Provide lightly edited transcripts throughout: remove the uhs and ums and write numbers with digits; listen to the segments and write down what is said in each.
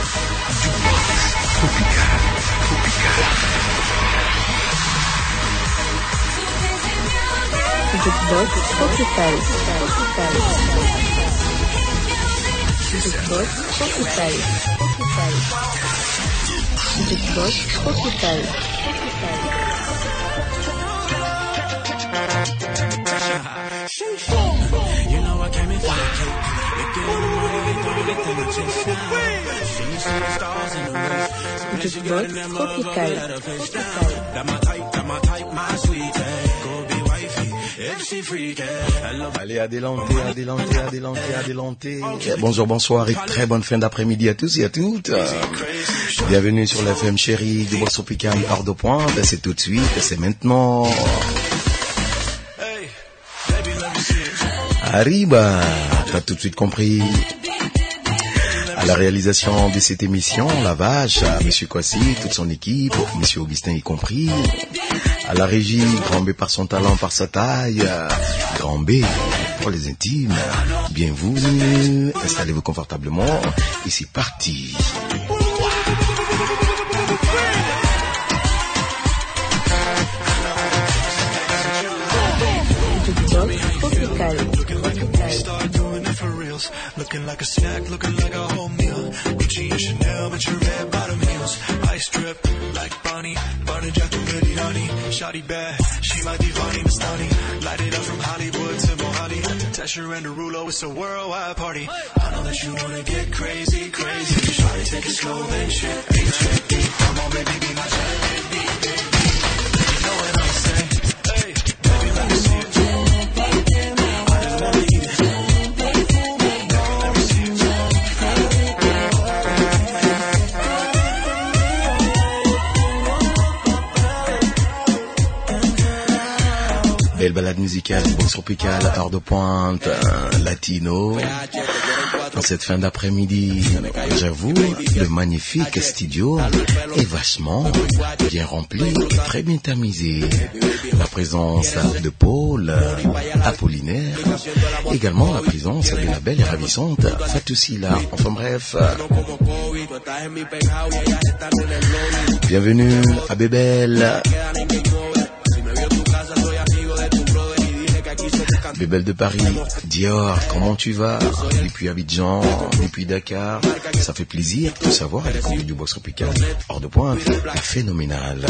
Jukebox Tropical. Jukebox Tropical. Jukebox Tropical. You know I came in for the cake. Making the money ain't the only thing I chase now. She see the stars in the race. So when she got in that motherfucker, let her face down. That my type, my sweet thing. Go be wifey, if she freakin'. Allez, adelante. Bonjour, bonsoir et très bonne fin d'après-midi à tous et à toutes. Bienvenue sur la FM chérie du Boss Tropical hors de pointe. C'est tout de suite, c'est maintenant. Arriba, tu as tout de suite compris. À la réalisation de cette émission, la vache, Monsieur Kwasi, toute son équipe, Monsieur Augustin y compris. À la régie, Grand B par son talent, par sa taille, Grand B pour les intimes. Bienvenue, installez-vous confortablement et c'est parti. Looking like a snack, looking like a whole meal. Gucci and Chanel, but your red bottom heels. Ice drip, like Bonnie, Barney Jack and Goody Honey. Shawty bad, she might be funny, but stunning. Light it up from Hollywood to Mojave. Tesher and Derulo, it's a worldwide party. I know that you wanna get crazy. Shawty, take it slow, then shit, deep. Come on, baby, be my baby. You know what I'm saying? Hey, baby, let me see it. I just wanna eat it. Belle balade musicale, Box Tropical, heure de pointe, latino. Dans cette fin d'après-midi, j'avoue, le magnifique studio est vachement bien rempli et très bien tamisé. La présence de Paul, Apollinaire, également la présence de la belle et ravissante Fatoussi là. Enfin bref. Bienvenue à Bébel. Bébel de Paris, Dior, comment tu vas? Depuis Abidjan, depuis Dakar, ça fait plaisir de savoir à l'écoute du Box Tropical. Hors de pointe, phénoménal.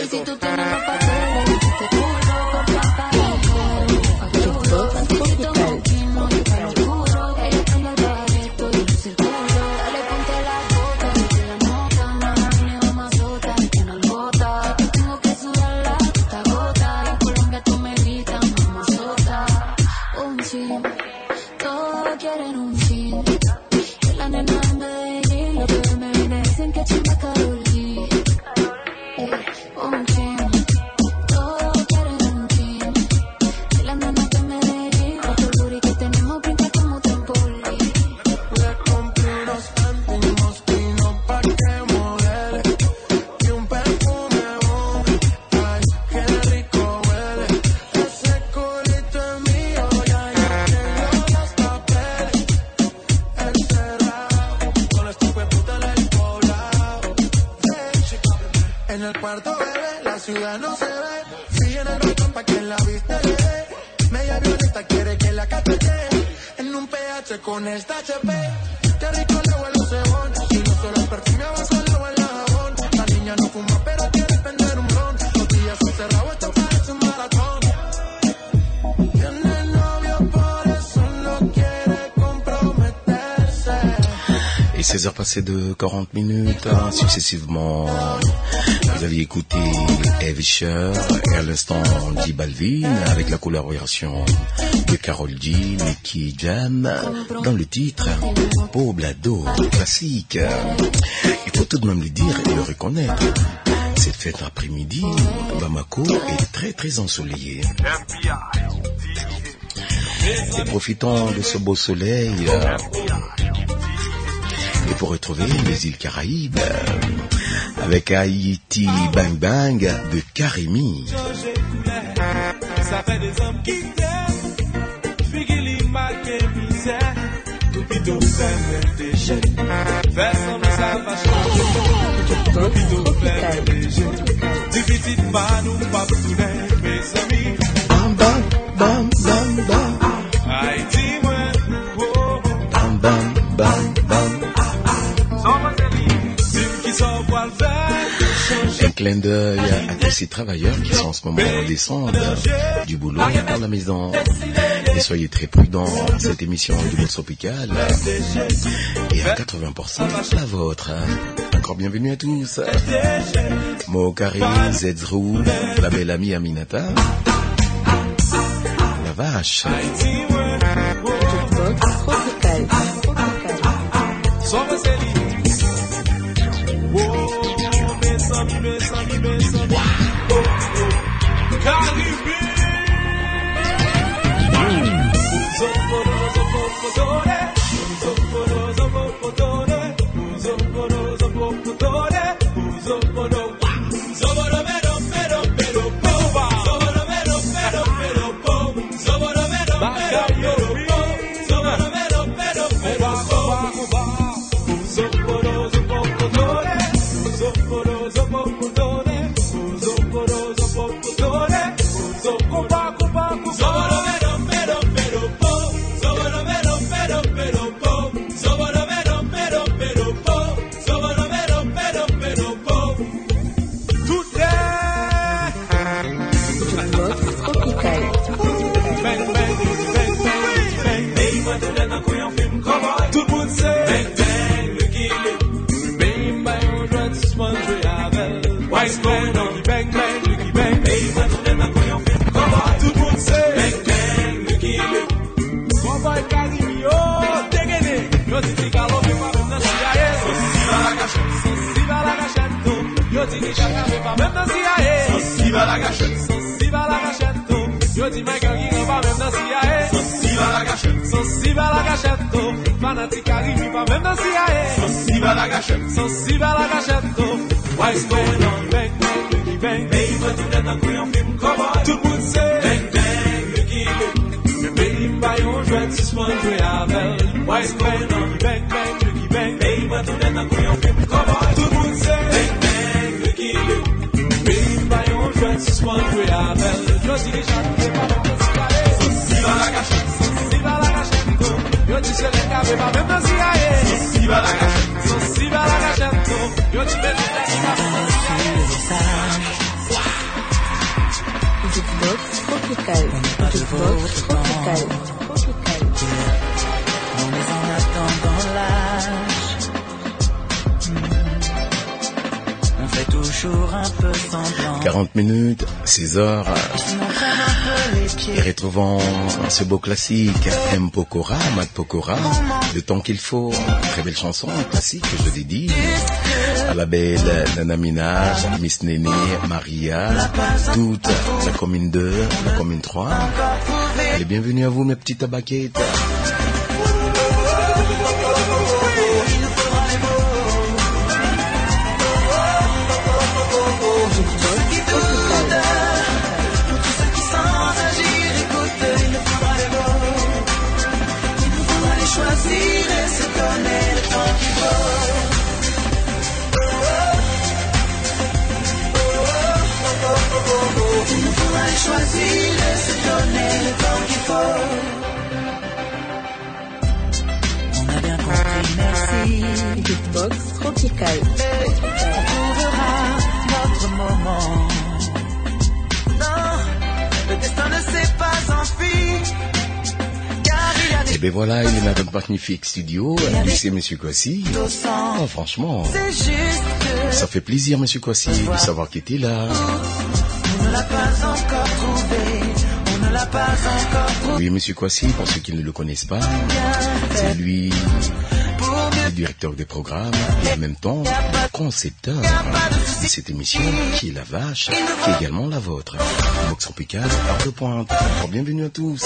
Passé de 40 minutes, successivement, vous avez écouté Evisher et à l'instant J Balvin avec la collaboration de Karol G, Nicky Jam dans le titre Poblado, classique. Il faut tout de même le dire et le reconnaître. Cette fête après-midi, Bamako est très très ensoleillée. Et profitons de ce beau soleil. Et pour retrouver les îles Caraïbes avec Haïti Bang Bang de Karimi. Ça fait des hommes qui t'aiment, Figili marqué misère, tout qui te fait déchets. Fais semblant ça ça va changer. Plutôt faire léger. Difficile pas nous pas tourner, mes amis. Bam bam bam bam bam. Haïti moi. Bam bam bam bam. Un clin d'œil à tous ces travailleurs qui sont en ce moment en descente du boulot dans la maison. Et soyez très prudents, cette émission du Box Tropical et à 80% la vôtre. Encore bienvenue à tous. Mokari, Zedzrou, la belle amie Aminata, la vache. Jukebox Tropical. On est en attendant l'âge. On fait toujours un peu semblant. 40 minutes, 6 heures. Et retrouvons ce beau classique, M. Pokora, Mat Pokora, Le temps qu'il faut. Très belle chanson, classique, je l'ai dit. À la belle Nana Minaj, Miss Néné, Maria, toute la commune 2, la commune 3. Et bienvenue à vous, mes petites tabaquettes. Choisir et se donner le temps qu'il faut. On a bien compris, merci. Jukebox Tropical. On trouvera notre moment. Non, le destin ne s'est pas enfui. Et bien voilà, il est dans notre magnifique studio, lycée Monsieur Kwasi. Oh, franchement, ça fait plaisir, Monsieur Kwasi, de savoir qu'il était là. On ne l'a pas encore trouvé, on ne l'a pas encore trouvé. Oui, Monsieur Kwasi, pour ceux qui ne le connaissent pas, c'est lui, le directeur des programmes et en même temps concepteur de cette émission qui est la vache, qui est également la vôtre. Box Tropical, heure de pointe. Alors, bienvenue à tous.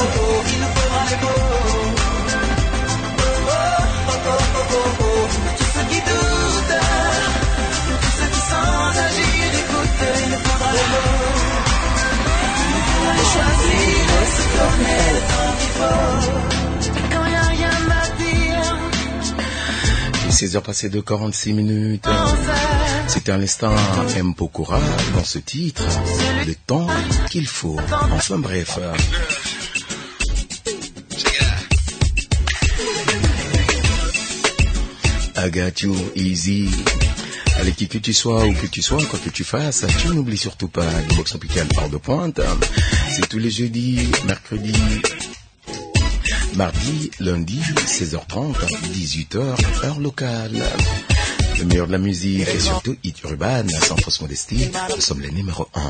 16h passées de 46 minutes. C'était à l'instant M. Pokora dans ce titre, le temps qu'il faut. Enfin bref. I got you easy. Allez, qui que tu sois, où que tu sois, quoi que tu fasses, tu n'oublies surtout pas le box tropical hors de pointe. C'est tous les jeudis, mercredis, mardi, lundi, 16h30, 18h, heure locale. Le meilleur de la musique et surtout hit urbaine, sans fausse modestie, nous sommes les numéro 1.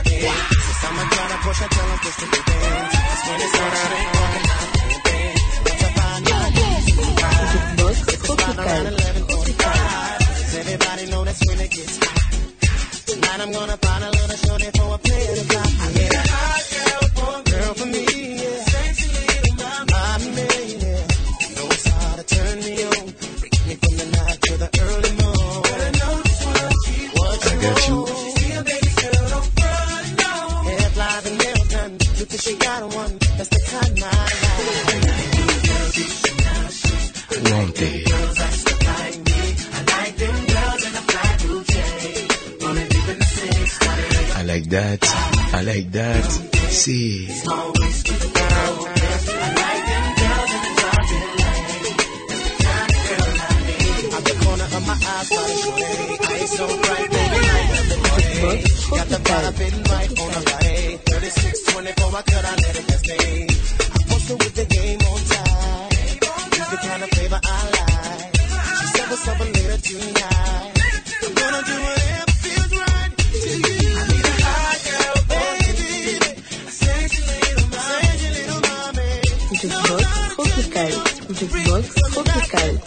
Box tropical. Everybody know that's when it gets hot. Tonight I'm gonna find a little shorty for a player to block. I need a hot girl for me, yeah. Sexy little mommy, yeah. You know it's hard to turn me on. Freak me from the night to the early morning. Better know this one, what you I got you. want. See a baby girl, don't run, no. Hair flies and nails done. Look that she got one. That's the kind I like. Wanted. I like that. See. Got the bottle fitting right on the right. 36-24, I cut, I let it cascade. I posted with the game on time. It's the kind of flavor I like. She said what's up later tonight. I'm gonna do whatever feels right to you. I need a hot girl, baby. A sexy little mommy. Jukebox tropical. Jukebox tropical.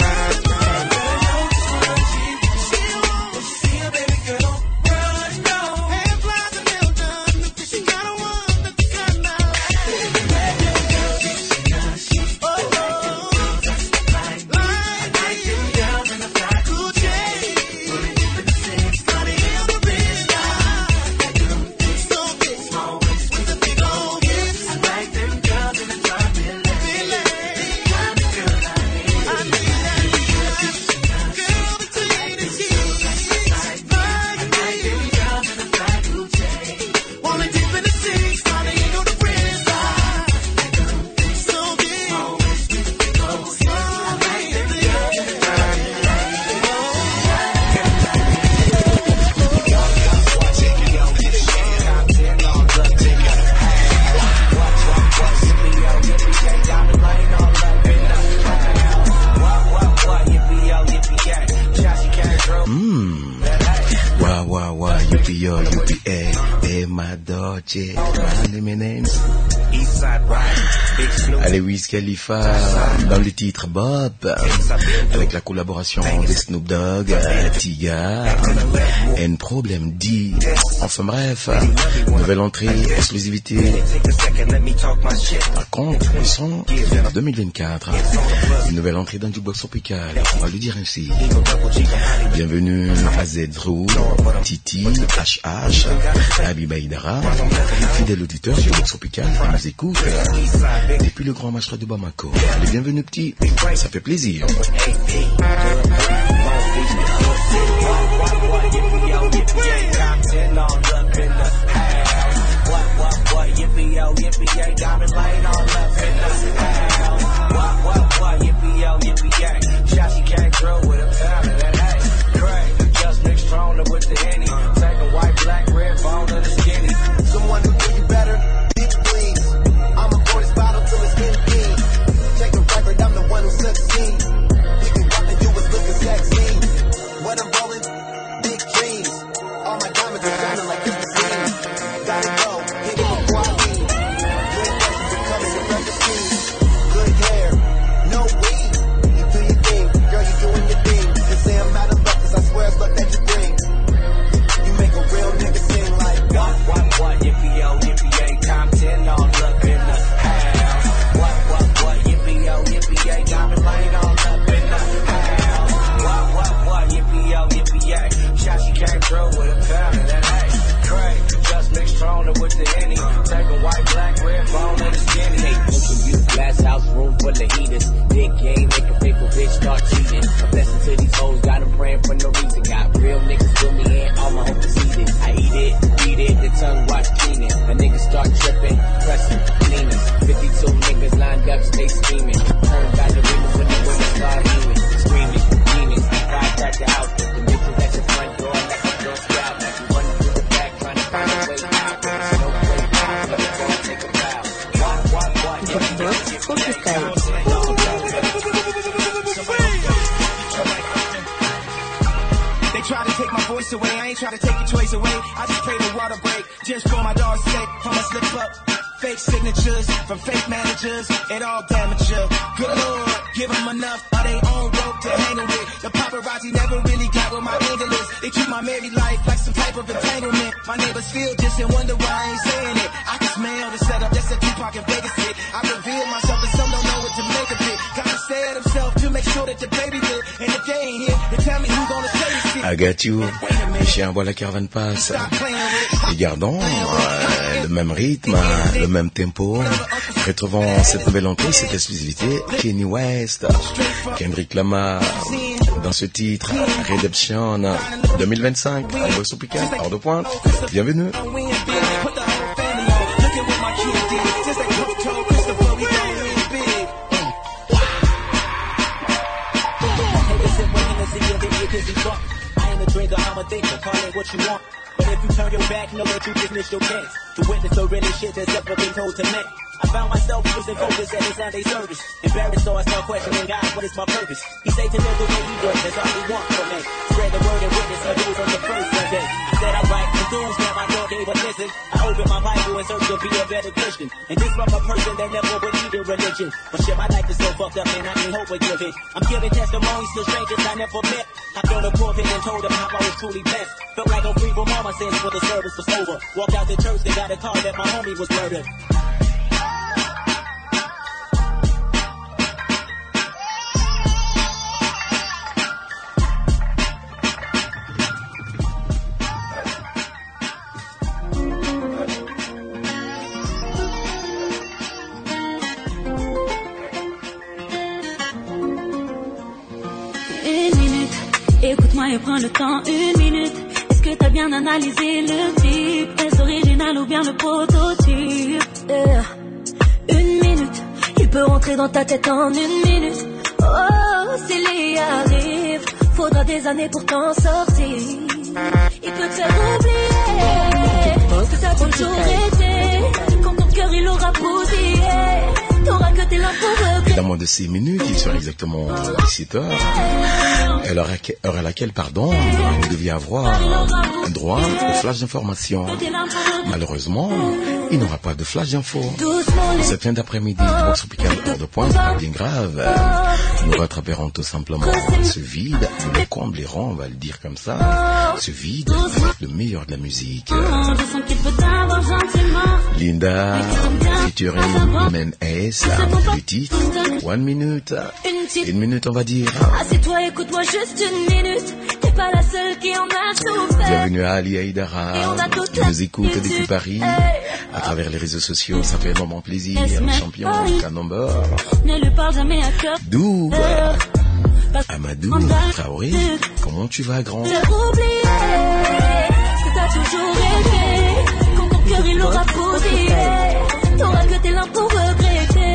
Allez, Wiz Khalifa dans le titre Bob, avec la collaboration de Snoop Dogg, Tiga, N Problem D. Enfin bref, nouvelle entrée, exclusivité. Par contre, ils sont en 2024. Une nouvelle entrée dans du box tropical, on va lui dire ainsi. Bienvenue à Zedrou, Titi, HH, Habiba Idara, fidèle auditeur du box tropical qui nous écoute depuis le grand match de Bamako. Allez, bienvenue petit, ça fait plaisir. Someone who do you better, bitch, please. I'm a voice bottle till it's empty. Take a record, I'm the one who succeed. You can walk and you was looking sexy. When I'm rolling, big dreams. All my diamonds are shining like it's the scene. Gotta go, hit it before I leave. Good questions are coming to break the scene. Good steps, stay scheming. Turn back the windows when the women start healing. Screaming, demons, firecracker out. The bitches at your front door, let the door scout. You run through the back, trying to find a way out. There's no way out, let the ball take a bow. What? They try to take my voice away, I ain't try to take your choice away. I just pray the water break, just for my dog's sake. I'ma slip up, fake signatures from fake managers, it all damage you. Good Lord, give them enough of their own rope to hang with. The paparazzi never really got what my angle is. They treat my married life like some type of entanglement. My neighbors feel this and wonder why I ain't saying it. I can smell the setup, that's a Tupac in Vegas hit. I reveal myself and some don't know what to make of it. Gotta say it himself to make sure that the baby lit. And if they ain't here, then tell me who's gonna say this shit. I got you. Les chiens voient la caravane passe. Et gardons le même rythme, le même tempo. Retrouvons cette nouvelle entrée, cette exclusivité. Kanye West, Kendrick Lamar, dans ce titre, Redemption 2025, en Voix Tropicale, hors de pointe. Bienvenue. I'm a thinker, call it what you want. But if you turn your back, know that you just missed your chance to witness the really shit that's ever been told to men. I found myself losing focus at the Sunday service. Embarrassed, so I start questioning God, what is my purpose? He said to live the way he does, that's all he wants from me. Spread the word and witness, I do it on the first Sunday. He said I write the dudes, now I know they would listen. I open my Bible in search to be a better Christian. And this from a person that never believed in religion. But shit, my life is so fucked up and I can't hope of giving. I'm giving testimonies to strangers I never met. I filled a pulpit and told them how I was truly blessed. Felt like I'm free from all my sins for the service was over. Walked out the church, they got a call that my homie was murdered. Écoute-moi et prends le temps, une minute. Est-ce que t'as bien analysé le type? Est-ce original ou bien le prototype? Une minute, il peut rentrer dans ta tête en une minute. Oh, s'il y arrive, faudra des années pour t'en sortir. Il peut te faire oublier ce que t'as toujours été. Quand ton cœur il aura bousillé, t'auras que tes larmes pour regretter. Dans moins de 6 minutes, il sera exactement 17 heures. Heure à laquelle, vous deviez avoir un droit au flash d'information. Malheureusement, il n'y aura pas de flash d'info. Cette fin d'après-midi, Vox Tropicale hors de pointe, bien grave. Nous rattraperons tout simplement ce vide, nous le comblerons, on va le dire comme ça. Ce vide avec le meilleur de la musique. Linda, featuring Men S, le titre, 1 minute. Une minute, on va dire. Assieds-toi, écoute-moi juste une minute. T'es pas la seule qui en a souffert. Bienvenue à Ali Aïdara, qui nous écoute depuis Paris, à travers les réseaux sociaux. Ça fait vraiment plaisir. Le champion, Canumber, ne lui parle jamais à cœur. Doub, Amadou, Traoré, comment tu vas, grand? T'as oublié ce que t'as toujours été. Quand ton cœur il aura bousillé, t'auras que tes larmes pour regretter.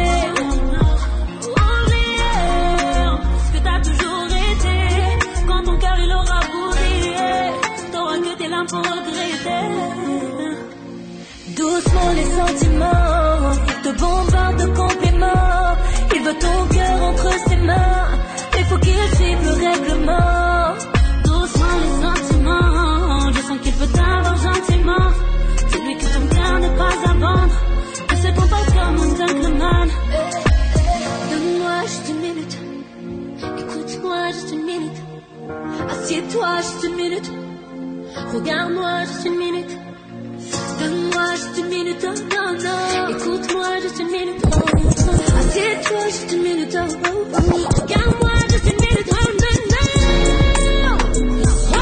Pour regretter. Doucement les sentiments te bombardent de compliments. Il veut ton cœur entre ses mains. Il faut qu'il suive le règlement. Doucement les sentiments, je sens qu'il peut t'avoir gentiment. Dis-lui que ton cœur n'est pas à vendre, que se comporte comme un gentleman. Donne-moi juste une minute, écoute-moi juste une minute. Assieds-toi juste une minute. Regarde-moi juste une minute. Donne-moi juste une minute. Oh, non, non. Écoute-moi juste une minute. Oh, oh. Assieds-toi juste une minute. Oh, oh, oh. Regarde-moi juste une minute. Oh, non, non. Oh,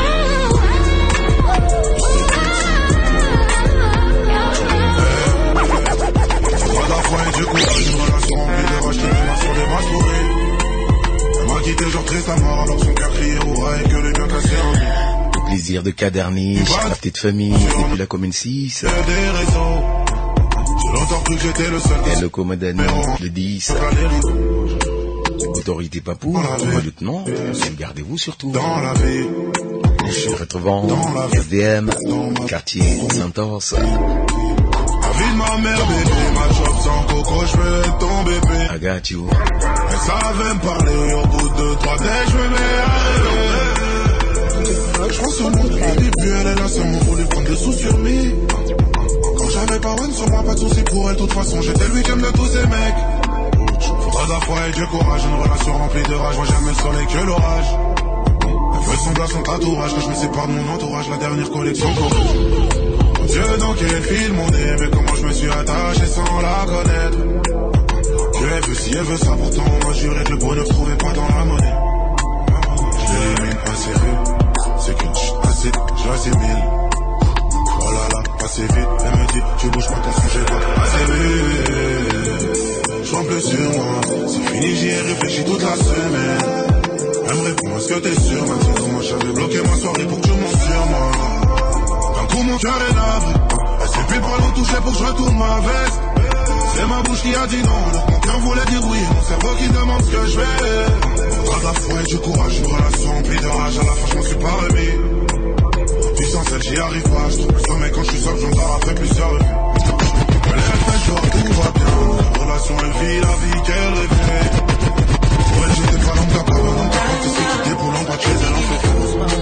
Pas d'affaires et du courage, une relation remplie de vaches qui me main sur les bras souris. Elle m'a quitté genre triste à mort alors son cœur criait hurrah et que les biens cassés en vie. Plaisir de Caderniche, la petite famille, depuis la commune 6. Des réseaux, longtemps cru que j'étais le seul. Et le commandant le 10. Autorité Papou, lieutenant, gardez-vous surtout. Dans la vie, retrouvant FDM, quartier Santos. la vie de ma mère, bébé, ma job sans coco, je veux être ton bébé. I got you. Elle savait me parler, au bout de 3 days, je me mets à rêver. Je pense au monde depuis le début, elle est là seulement pour lui prendre des sous sur lui. Quand j'avais pas one sur moi, pas de soucis pour elle, de toute façon, j'étais le week-end de tous ces mecs. Faudra de la foi et du courage, une relation remplie de rage, moi j'aime le soleil que l'orage. Elle veut sembler à son tatouage, que je me sépare de mon entourage, la dernière collection courage. Mon Dieu, dans quel film on est, mais comment je me suis attaché sans la connaître. Que elle veut si elle veut ça, pourtant on m'a juré que le bonheur se trouvait pas dans la monnaie. Je l'ai mis assez rue, c'est qu'une chute assez, je l'assimile. Oh là là, assez vite, elle me dit, tu bouges pas, t'as songé quoi, assez vite. Je prends plus sur moi, c'est fini, j'y ai réfléchi toute la semaine. Elle me répond, est-ce que t'es sûr, même si moi j'avais bloqué ma soirée pour que tu montes sur moi. D'un coup mon cœur est navré, elle s'est pile poil au toucher pour que je retourne ma veste. C'est ma bouche qui a dit non, alors mon cœur voulait dire oui, mon cerveau qui demande ce que je fais. Faudra de la foi et du courage, une relation remplie de rage, à la fin je m'en suis pas remis. Puis sans celle j'y arrive pas, je trouve le sommeil quand je suis seul, j'entends après plusieurs revues. Elle fait genre tout va bien, la relation elle vit la vie qu'elle rêvait. Pour elle j'étais pas l'homme capable, non pas quand tu sais quitter pour l'emploi de chez elle en fait faux.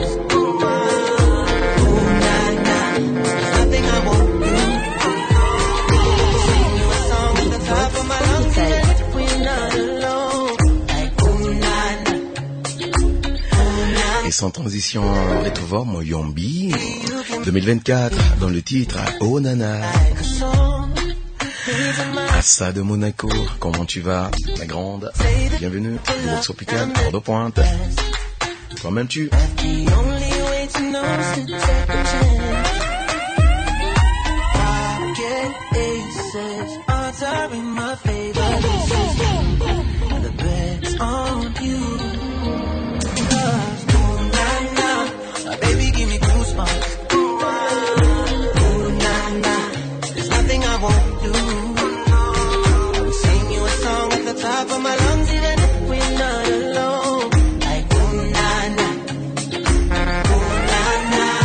Et sans transition, retrouvons Moyombi 2024 dans le titre Oh Nana. Assa de Monaco, comment tu vas, la grande? Bienvenue, du Tropical, hors de pointe. Toi-même tu. Baby, give me goosebumps. Ooh, nah, nah. There's nothing I won't do. I will sing you a song at the top of my lungs, even if we're not alone. Like, ooh, nah, nah. Ooh, nah, nah.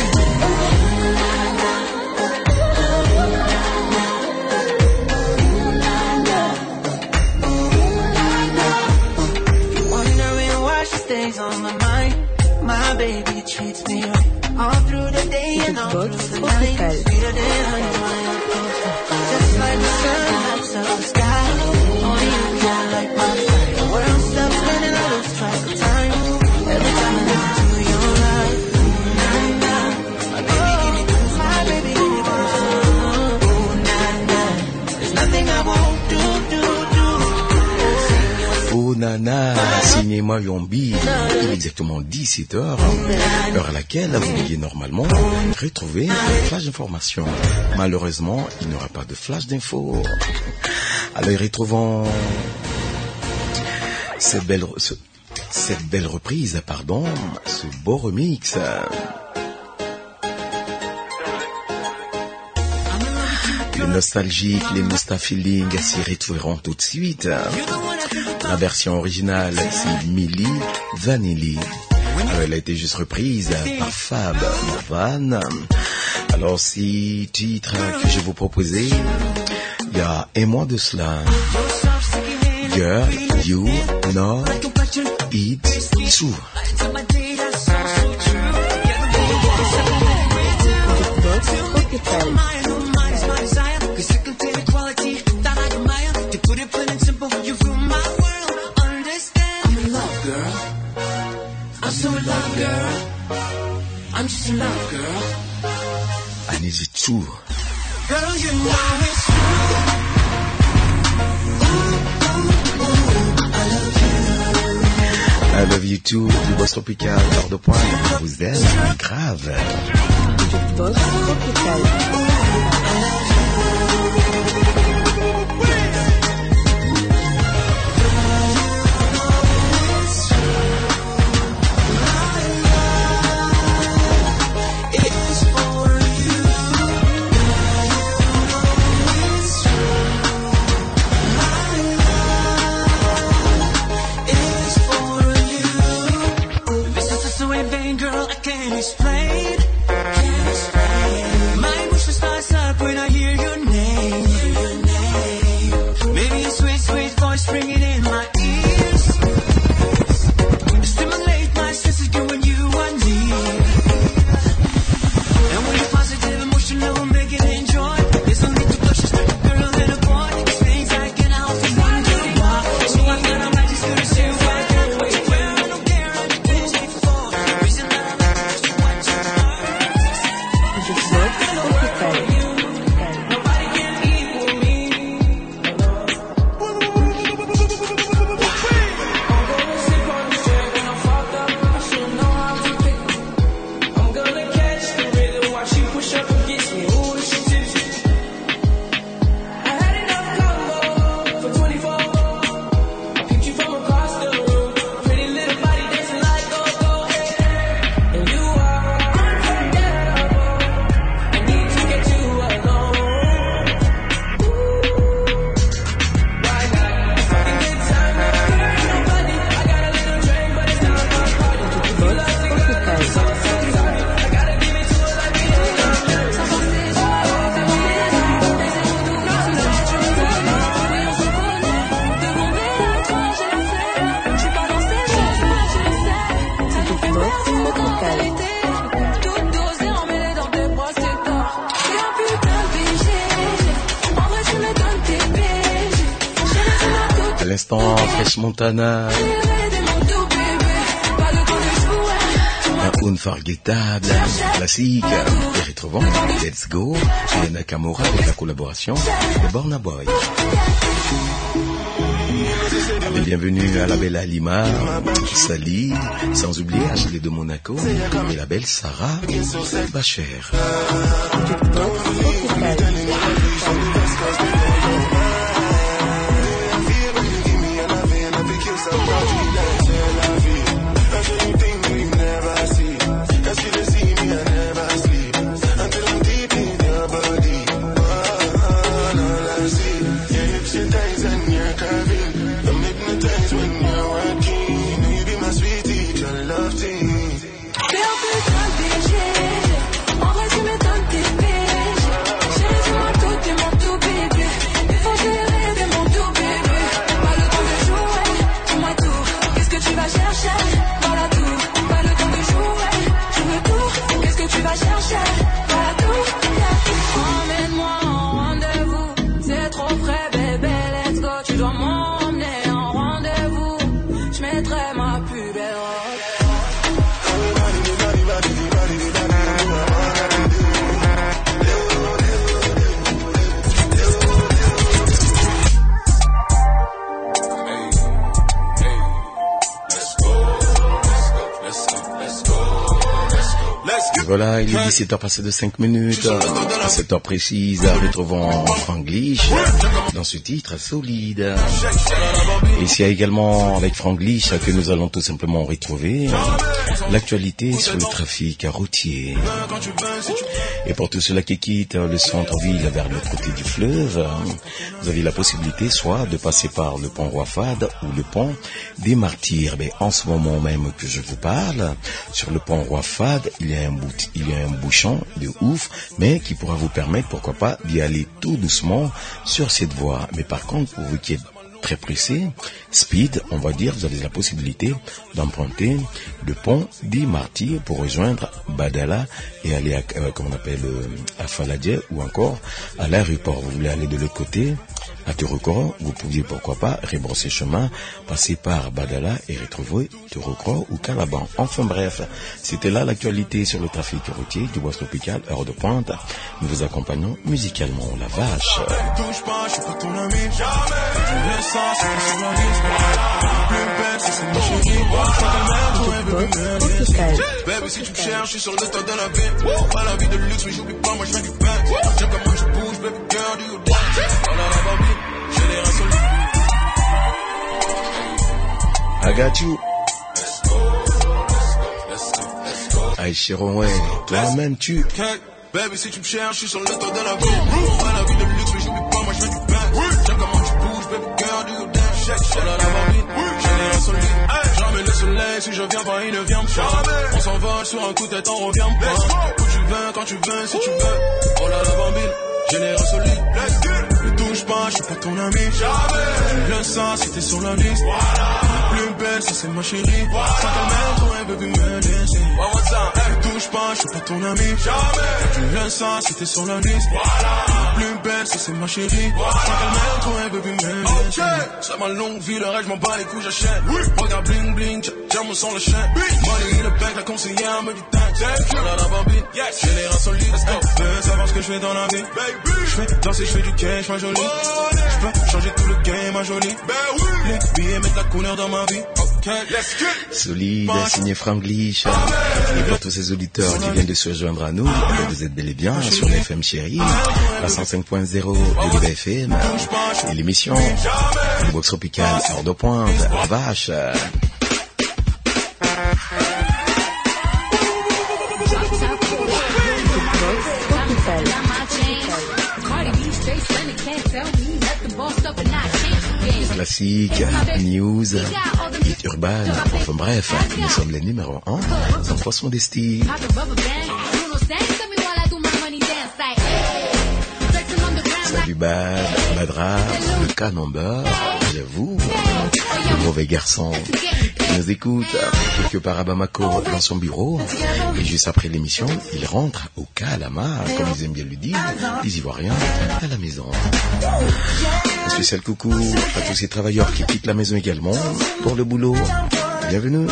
You're wondering why she stays on my mind. My baby treats me right all through the day and all through the night. Sweeter than honey, just like the sun lights up the sky. Only you can light my fire. The world stops spinning, I lose track of time. Every time I listen to your light, nah, nah. My baby give me goosebumps. My baby give me goosebumps. Ooh, nah, nah. There's nothing I won't do. Oh Nana, signé Moyombi. Il est exactement 17h, heure à laquelle vous devriez normalement retrouver un flash d'information. Malheureusement, il n'y aura pas de flash d'info. Alors retrouvons cette belle reprise, ce beau remix. Les nostalgiques, les nostafeelings s'y retrouveront tout de suite. La version originale, c'est Milli Vanilli. Alors, elle a été juste reprise par Fab Van. Alors, ces titres que je vous proposais, il y a un mois de cela. Girl, you know it's true. I'm just in love, girl. And is it true? Girl, you know it's true. I love you too, du Boss Tropical, hors de pointe, vous aime, grave. Du Boss Tropical. It's for you. l'instant, Fresh Montana. Un unforgettable classique. Et retrouvons Let's Go et Nakamura avec la collaboration de Burna Boy. Et bienvenue à la belle Alima, Sali, sans oublier Ashley de Monaco et la belle Sarah Bacher. Voilà, il est 17h passé de 5 minutes. À cette heure précise, retrouvons Franglish dans ce titre solide. Et c'est également avec Franglish que nous allons tout simplement retrouver l'actualité sur le trafic routier. Et pour tous ceux-là qui quittent le centre-ville vers l'autre côté du fleuve, vous avez la possibilité soit de passer par le pont Roi Fahd ou le pont des Martyrs. Mais en ce moment même que je vous parle, sur le pont Roi Fahd, il y a un bouchon de ouf, mais qui pourra vous permettre, pourquoi pas, d'y aller tout doucement sur cette voie. Mais par contre, pour vous qui êtes très pressé, speed, on va dire, vous avez la possibilité d'emprunter le pont des Martyrs pour rejoindre Badala et aller à, comme on appelle, à Faladje ou encore à l'aéroport. Vous voulez aller de l'autre côté, à Turukoro, vous pouviez pourquoi pas rebrosser chemin, passer par Badala et retrouver Turukoro ou Calaban. Enfin bref, c'était là l'actualité sur le trafic routier du Bois Tropical, heure de pointe. Nous vous accompagnons musicalement, la vache. Touche pas, je suis pas ton ami, jamais. Ça, c'est sur la liste. Plus belle, c'est mon chéri. Baby, si tu me cherches, je suis sur le tas de la vie. Pas la vie de luxe, mais j'oublie pas, moi je viens du pain. J'aime comment je bouge, baby girl, do you dance? Oh là là, baby, j'ai les reins solides. I got you. Let's go, let's go, let's go. Aïe, chéron, ouais, toi-même tu. Baby, si tu me cherches, je suis sur le tas de la vie. Pas la vie de luxe, mais j'oublie pas, moi je viens du pain. J'aime comment tu bouges, baby girl, do you dance? Oh là là, baby, j'ai les reins solides. Jamais le soleil, si je viens pas, il ne vient pas. On s'envole sur un coup de tête, on revient pas. Où tu veux, quand tu veux, si tu veux. Oh là là, bambine, j'ai les reins solides. Ne touche pas, je suis pas ton ami. Jamais. Tu le sens si t'es sur la liste. La plus belle, ça c'est ma chérie. Sans ta mère, toi, elle veut plus me laisser. Ne touche pas, je suis pas ton ami. Jamais. Tu le sens si t'es sur la liste. La plus belle, ça c'est ma chérie. Sans ta mère, toi, elle veut plus me laisser. C'est ma longue vie, le reste, je m'en bats les couilles, j'achète. Regarde bling bling, j'aime mon son, le chien. Money in the bank, la conseillère me dit thanks. Oh là là, bambine, j'ai les reins solides. Tu veux savoir ce que je fais dans la vie? Je fais danser, je fais du cash, ma jolie. Je peux changer tout le game, ma jolie. Les billets mettent la couleur dans ma vie. Solide, signé Franglish. Et pour tous ces auditeurs qui viennent de se rejoindre à nous, vous êtes bel et bien sur l'FM Chérie, la 105.0 de l'IBFM. Et l'émission, le Box Tropical, heure de pointe, la vache. Classique, news, hit urbain, enfin bref, nous sommes les numéros 1, sans fausse modestie. Salut Bad, Badra, le Camembert, j'avoue, le mauvais garçon qui nous écoute quelque part à Bamako dans son bureau. Et juste après l'émission, il rentre au Kalama, comme ils aiment bien le dire, les Ivoiriens, à la maison. spécial coucou à tous ces travailleurs qui quittent la maison également pour le boulot. Bienvenue.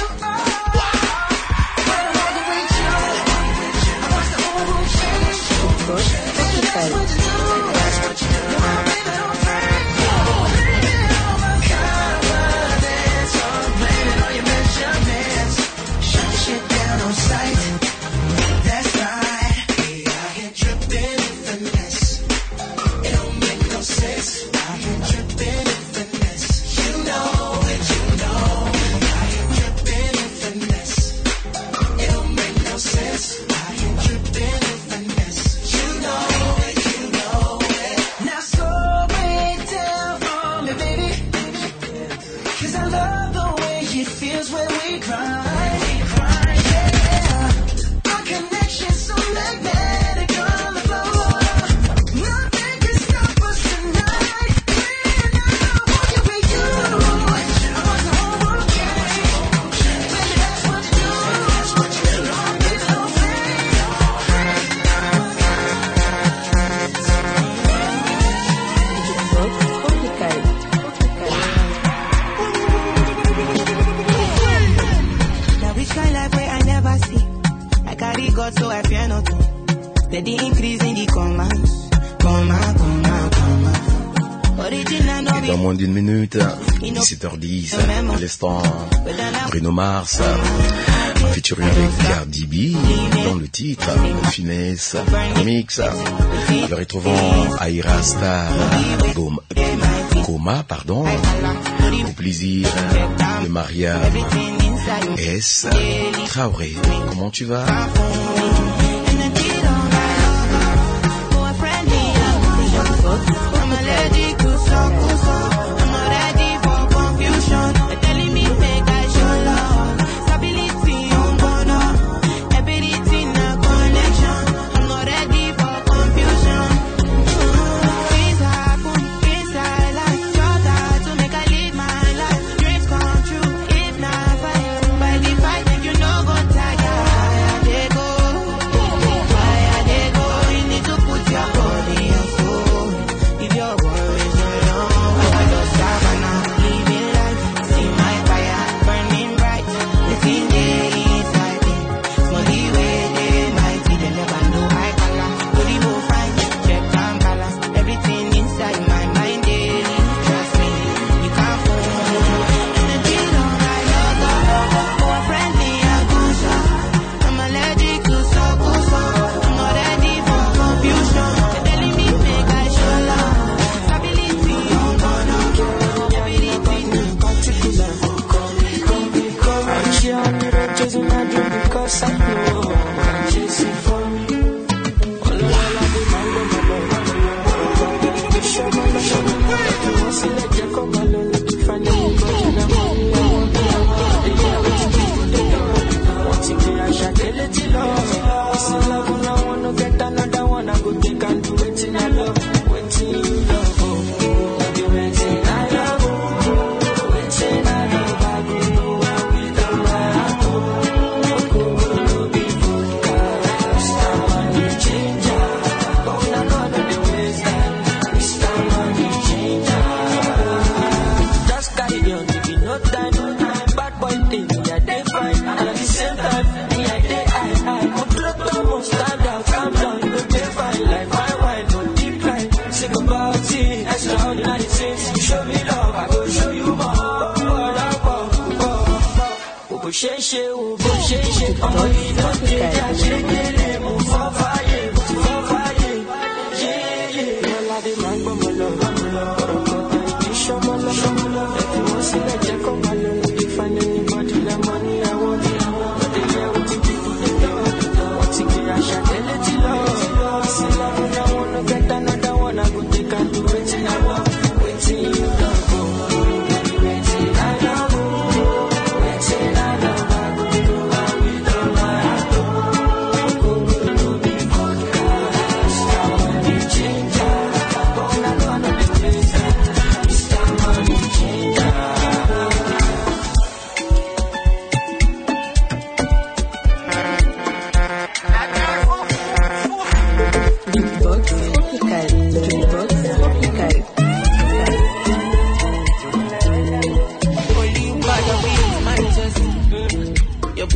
Dans moins d'une minute, 17h10, à l'instant, Bruno Mars, featuring avec Cardi B, dans le titre, Finesse, Mix, le retrouvant Aira Star, Coma, pardon, au plaisir de Maria S. Traoré. Comment tu vas?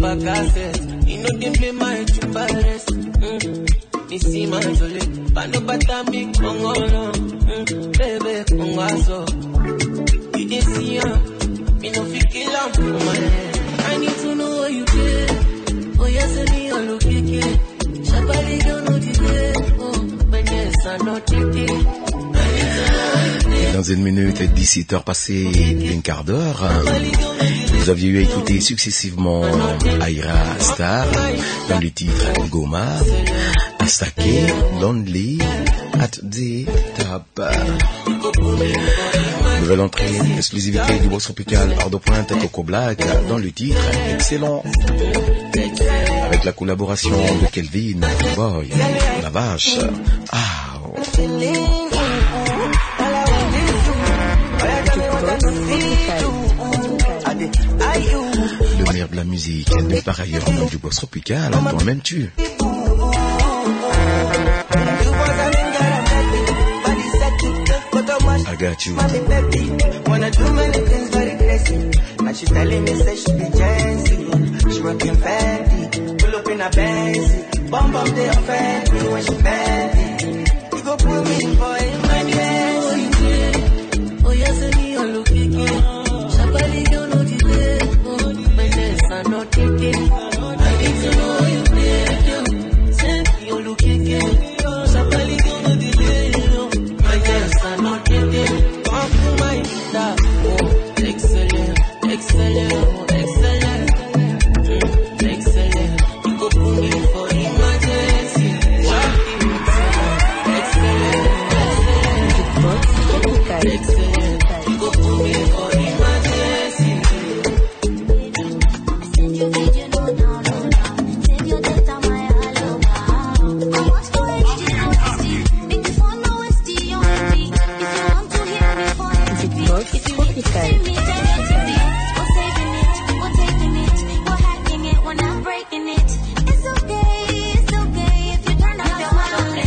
super cassette. You know they play my chupares. Me see my jolly. Pano batami kongono. Baby kongaso. You dey see her. Me no fit kill her for my head. I need to know what you did. Oh yes, I need all of it. Shabali don't know the day. Oh, when yes, I know the day. Dans une minute, 17 heures passées d'un quart d'heure, vous aviez eu à écouter successivement Aira Star dans le titre Goma, Astake, Lonely, At the Top. Nouvelle entrée, exclusivité du box tropical hors de pointe Coco Black dans le titre Excellent. Avec la collaboration de Kelvin, Boy, La Vache. Le meilleur de la musique, de par ailleurs dans du box tropical, toi-même tu. I got you. Wanna do many things for the blessing. Now she telling me say she be Jency. She working fatty, pull up in a Benzy. Bum they offend me when she fancy. You go put me for it, my Benzy. Oh yes, I need a look again. Somebody don't know the day. Oh, my nest I know the day. I need to know you play. Send me a look again. Somebody don't know the day. My nest I know the day. Come to my guitar. Oh, excellent, excellent, excellent, excellent. You go put me for emergency. Excellent, excellent, excellent. You go put me for emergency. Send your video, no. Send your data, my hello. I watch the original see. Make the phone no ST on me. If you want to hear me for it, if you need to send me, tell me to be. We're saving it, we're taking it, we're hacking it, we're not breaking it. It's okay if you turn off your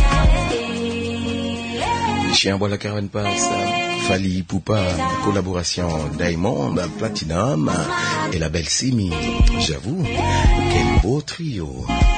Les chiens boivent la caravane passe. Fali Poupa, collaboration Diamond, Platinum et la belle Simi. J'avoue, quel beau trio.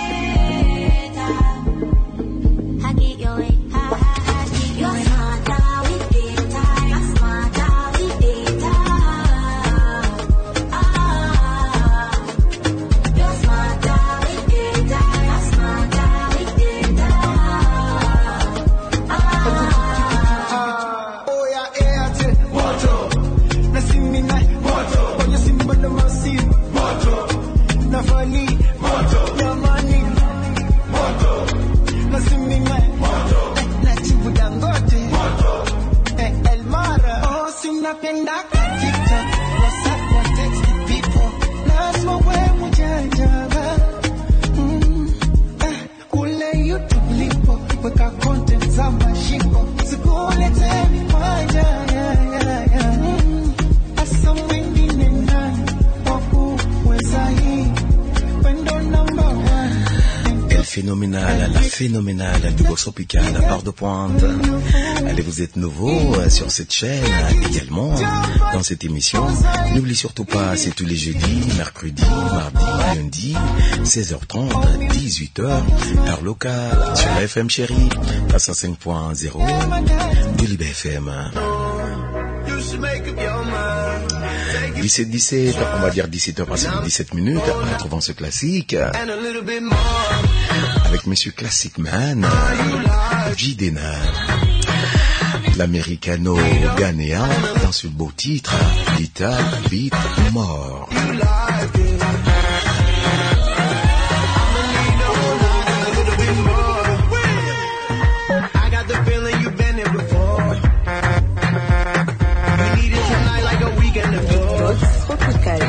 Phénoménale du box tropical à part de pointe. Allez, vous êtes nouveau sur cette chaîne également dans cette émission. N'oubliez surtout pas, c'est tous les jeudis, mercredis, mardi, lundi, 16h30, 18h, heure locale sur la FM Chérie, 5.0 de Libre FM. 17, on va dire 17h passé de 17 minutes, en retrouvant ce classique avec Monsieur Classic Man, J-Dena, l'américano-ghanéen dans ce beau titre, Lita Beat More. Tropical.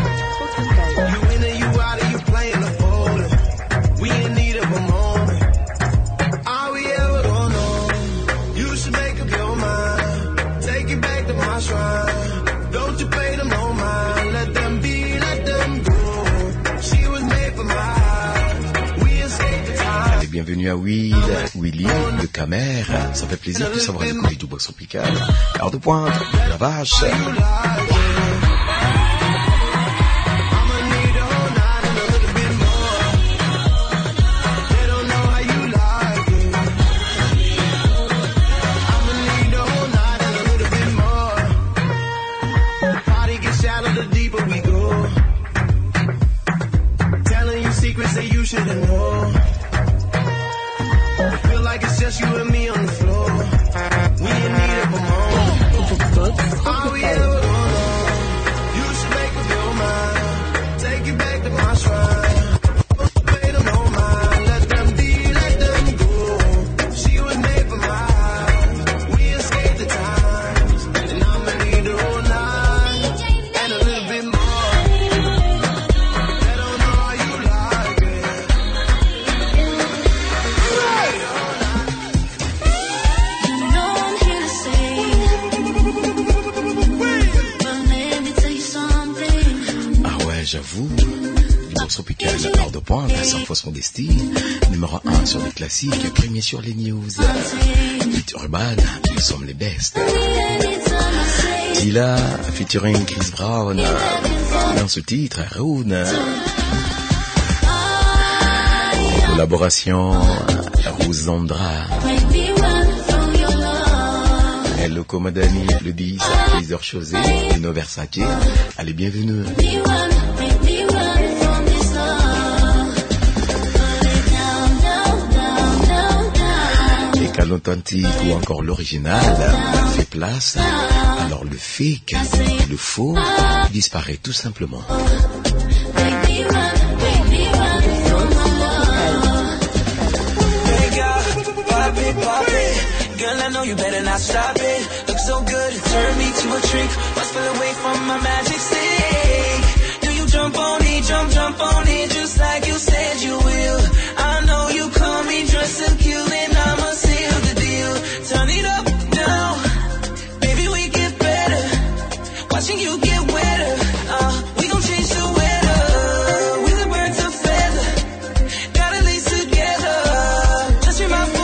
Bienvenue à Willy de Camer. Ça fait plaisir de savoir écouter du box tropical. Heure de pointe, La Vache. should've known. Feel like it's just you and me on the floor. We didn't need it for more. All we ever don't know. You should make up your mind. Take it back to my shrine. Pay them no mind. Let them be, let them go. She was made for mine. We escaped the times. And I'ma need the whole night. And a little bit more. Let them know how you like it. You know I'm here to say, but let me tell you something. Ah ouais, j'avoue, le morceau piquant hors de pointe, sans fausse modestie, numéro 1 sur les classiques, premier sur les news. Fit Urban, nous sommes les best. Tila, featuring Chris Brown, dans ce titre, Rune. Collaboration, Rousandra. Hello Comadani, le 10, Laser Chosé, Bruno Versace. Allez, bienvenue. Et qu'à l'authentique ou encore l'original fait place, alors le fake, le faux, disparaît tout simplement. Girl, I know you better not stop it. Look so good, it turned me to a trick. Must feel away from my magic stick. Do you jump on it, jump on it, just like you said you will. I know you call me dressed to kill, and I'ma seal the deal. Turn it up now, baby, we get better. Watching you get wetter, we gon' change the weather. We the birds of feather, gotta lay together. Just remind forever.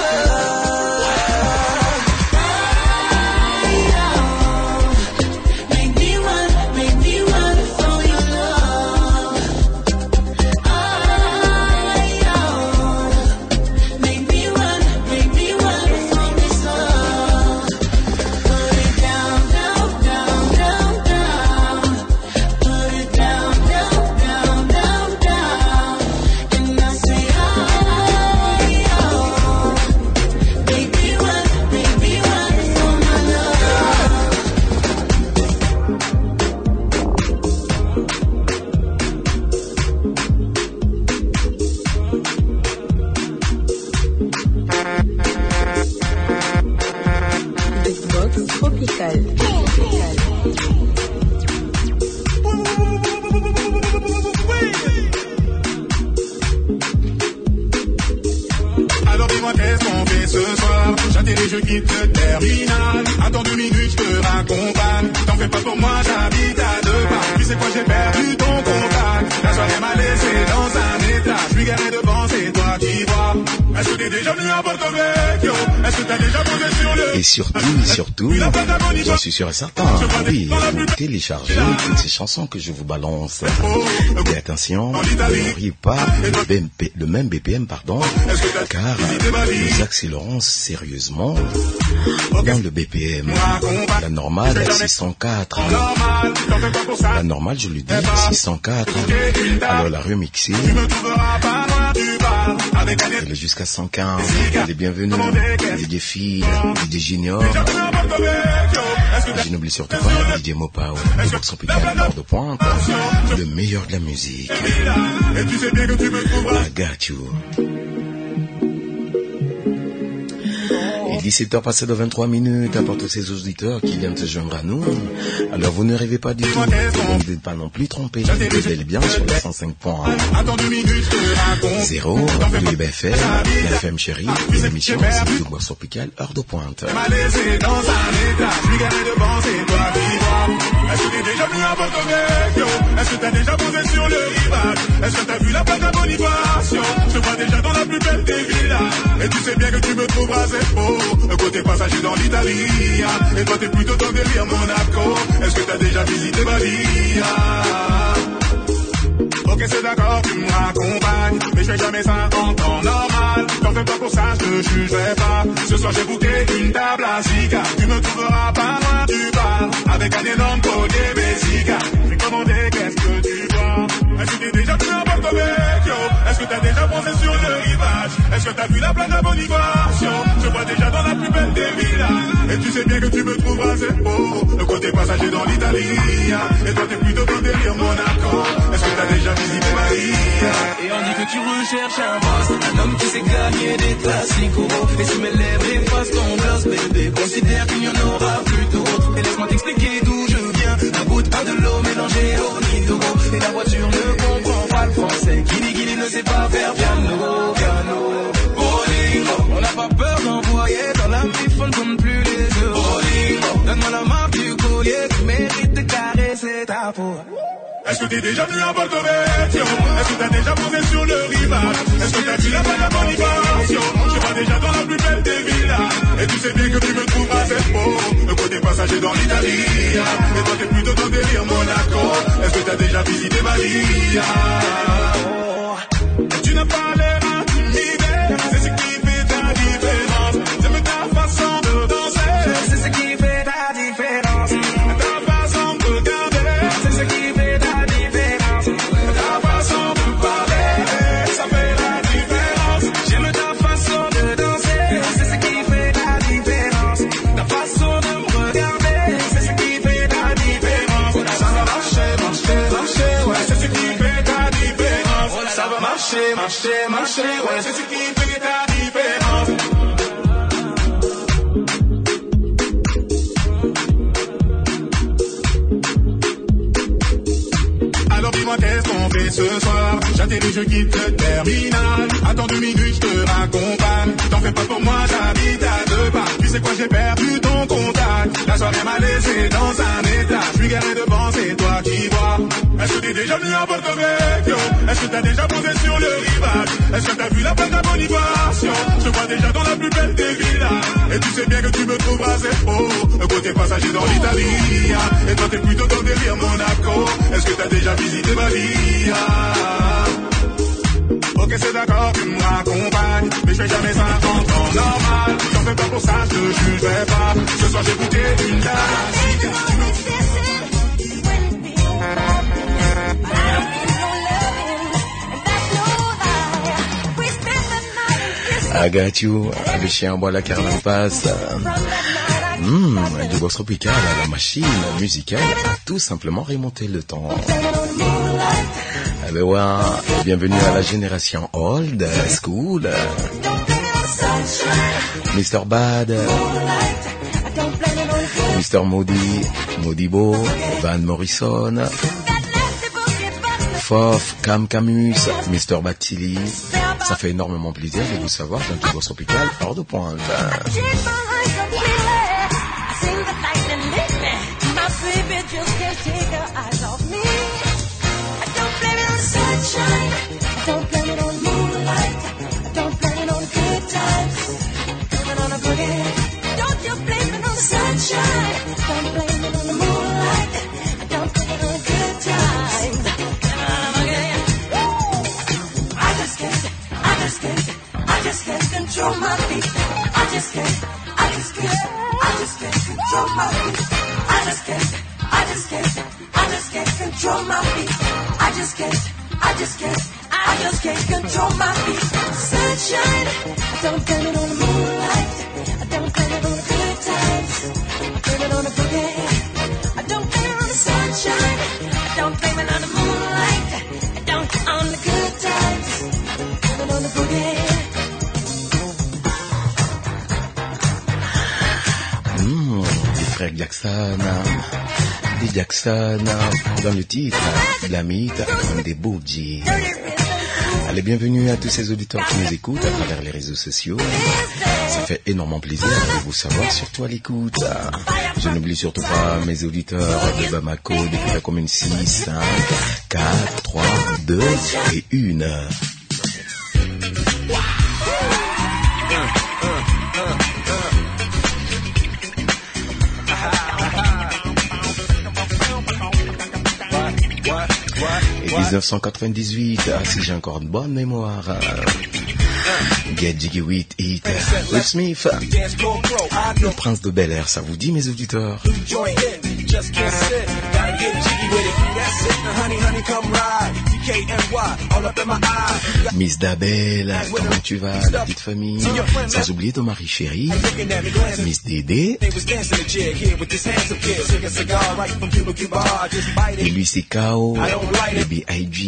Alors dis-moi qu'est-ce qu'on fait ce soir. J'atterris, je quitte le terminal. Attends 2 minutes, je te raccompagne. T'en fais pas pour moi, j'habite à 2 pas. Tu sais quoi, j'ai perdu ton contact. La soirée m'a laissé dans un état. Je suis garé devant, c'est toi qui vois. Est-ce que t'es déjà venu à Porto Vecchio? Est-ce que t'as déjà posé sur le... Et surtout, j'en suis sûr et certain, oui, vous téléchargez toutes ces chansons que je vous balance. Et attention, vous n'auriez pas le même BPM, pardon, car nous accélérons sérieusement dans le BPM. La normale est 604. La normale, je le dis, 604. Alors la remixée, elle est jusqu'à 115. Elle est bienvenue. Les défis, DJ Junior. Je n'oublie surtout pas DJ Mopao, le boxon piquant hors de pointe, le meilleur de la musique. I got you. Et 17h passées de 23 minutes pour tous ces auditeurs qui viennent se joindre à nous. Alors vous ne rêvez pas du tout, vous n'êtes pas non plus trompés. Vous êtes bien sur le 105.0 de l'IBFM, la FM chérie, une émission c'est le boisson piquant hors de pointe. Est-ce que t'es déjà venu à Porto Vecchio? Est-ce que t'as déjà posé sur le rivage? Est-ce que t'as vu la plaque d'abonation? Je te vois déjà dans la plus belle des villas. Et tu sais bien que tu me trouveras c'est faux. Côté passager dans l'Italie. Et toi t'es plutôt dans derrière Monaco. Est-ce que t'as déjà visité Bali? Ok c'est d'accord, tu me raccompagnes. Mais je fais jamais ça en temps normal. T'en fais pas pour ça, je te jugerai pas. Ce soir j'ai booké une table à Zika. Tu me trouveras pas loin du bar. Avec un énorme collier Bessica. J'ai commandé, qu'est-ce que tu vois? Est-ce que t'es déjà venu à Porto Vecchio? Est-ce que t'as vu la plaque à Bonifacio? Je vois déjà dans la plus belle des villas. Et tu sais bien que tu me trouveras assez beau. Le côté passager dans l'Italie. Et toi t'es plutôt dans délire Monaco. Est-ce que t'as déjà visité Maria? Et on dit que tu recherches un boss, un homme qui sait gagner des classicos. Et si mes lèvres effacent ton gloss, bébé, considère qu'il y en aura plus d'autres. Et laisse-moi t'expliquer d'où je viens. Un bout de pain, de l'eau mélangée au nido. Et la voiture ne comprend pas le français. Guili ne sait pas faire piano, piano. Bolingo, on n'a pas peur d'envoyer dans la mi-fond, compte plus les euros. Bolingo, donne-moi la marque du collier qui mérite de caresser ta peau. Est-ce que t'es déjà venu à Porto Vecchio? Est-ce que t'as déjà posé sur le rivage? Est-ce que t'as vu la plaque à Bonifacio? Je vois déjà dans la plus belle des villas. Et tu sais bien que tu me trouveras assez beau. Le côté passager dans l'Italie. Et toi t'es plutôt dans délire Monaco. Est-ce que t'as déjà visité Maria? Tu n'as pas l'air intimidé. C'est ce qui fait ta différence. J'aime ta façon de danser. C'est ce qui fait ta différence. Ta façon de regarder. C'est ce qui fait ta différence. Ta façon de parler. Ça fait la différence. J'aime ta façon de danser. C'est ce qui fait ta différence. Ta façon de me regarder. C'est ce qui fait ta différence. Ça va marcher, marcher, marcher. Ouais, c'est ce qui fait ta différence. Ça va marcher, marcher, marcher. Ouais, c'est ce qui fait ta différence. Alors dis-moi qu'est-ce qu'on fait ce soir? J'atterris, je quitte le terminal. Attends 2 minutes, je te raccompagne. T'en fais pas pour moi, j'habite à 2 pas. Tu sais quoi, j'ai perdu ton contact. La soirée m'a laissé dans un état. Je suis garé devant, c'est toi qui vois. Est-ce que t'es déjà venu à Porto Vecchio? Est-ce que t'as déjà posé sur le rivage? Est-ce que t'as vu la plaque à Bonifacio? Je vois déjà dans la plus belle des villas. Et tu sais bien que tu me trouveras assez beau. Le côté passager dans l'Italie. Et toi t'es plutôt dans délire Monaco. Est-ce que t'as déjà visité Maria? Ok, c'est d'accord, tu me raccompagnes. Mais je fais jamais ça en temps normal. T'en fais pas pour ça, je te jugerai pas. Ce soir j'ai goûté une classique. I got you, le chien boit la caravane passe. Du boss tropical à la machine musicale, tout simplement remonter le temps. Eh ben ouais, bienvenue à la génération old school. Mr. Bad, Mr. Modibo, Van Morrison, Fof, Cam Camus, Mr. Batili. Ça fait énormément plaisir de vous savoir dans du boss tropical hors de pointe. Control my feet. I just can't control my feet. I just can't control my feet. I just can't control my feet. Sunshine, I don't blame it on the moonlight. I don't blame it on the good times. I blame it on the boogie. I don't blame it on the sunshine. I don't blame it on the moonlight. I don't on the good times. I blame it on the boogie. Des Jackson, dans le titre, la mythe des Bougies. Allez, bienvenue à tous ces auditeurs qui nous écoutent à travers les réseaux sociaux. Ça fait énormément plaisir de vous savoir, surtout à l'écoute. Je n'oublie surtout pas mes auditeurs de Bamako, depuis la commune 6, 5, 4, 3, 2 et 1. Et 1998, si j'ai encore une bonne mémoire. Get Jiggy with It, Will Smith, le prince de Bel-Air, ça vous dit mes auditeurs? Just can't sit, gotta get jiggy with it. That's it, now honey, come ride. all up in my eyes. Miss Dabel, comment tu vas, la petite famille? Sans oublier ton mari chéri, Miss Dédé. Et lui c'est K.O., le B.I.G.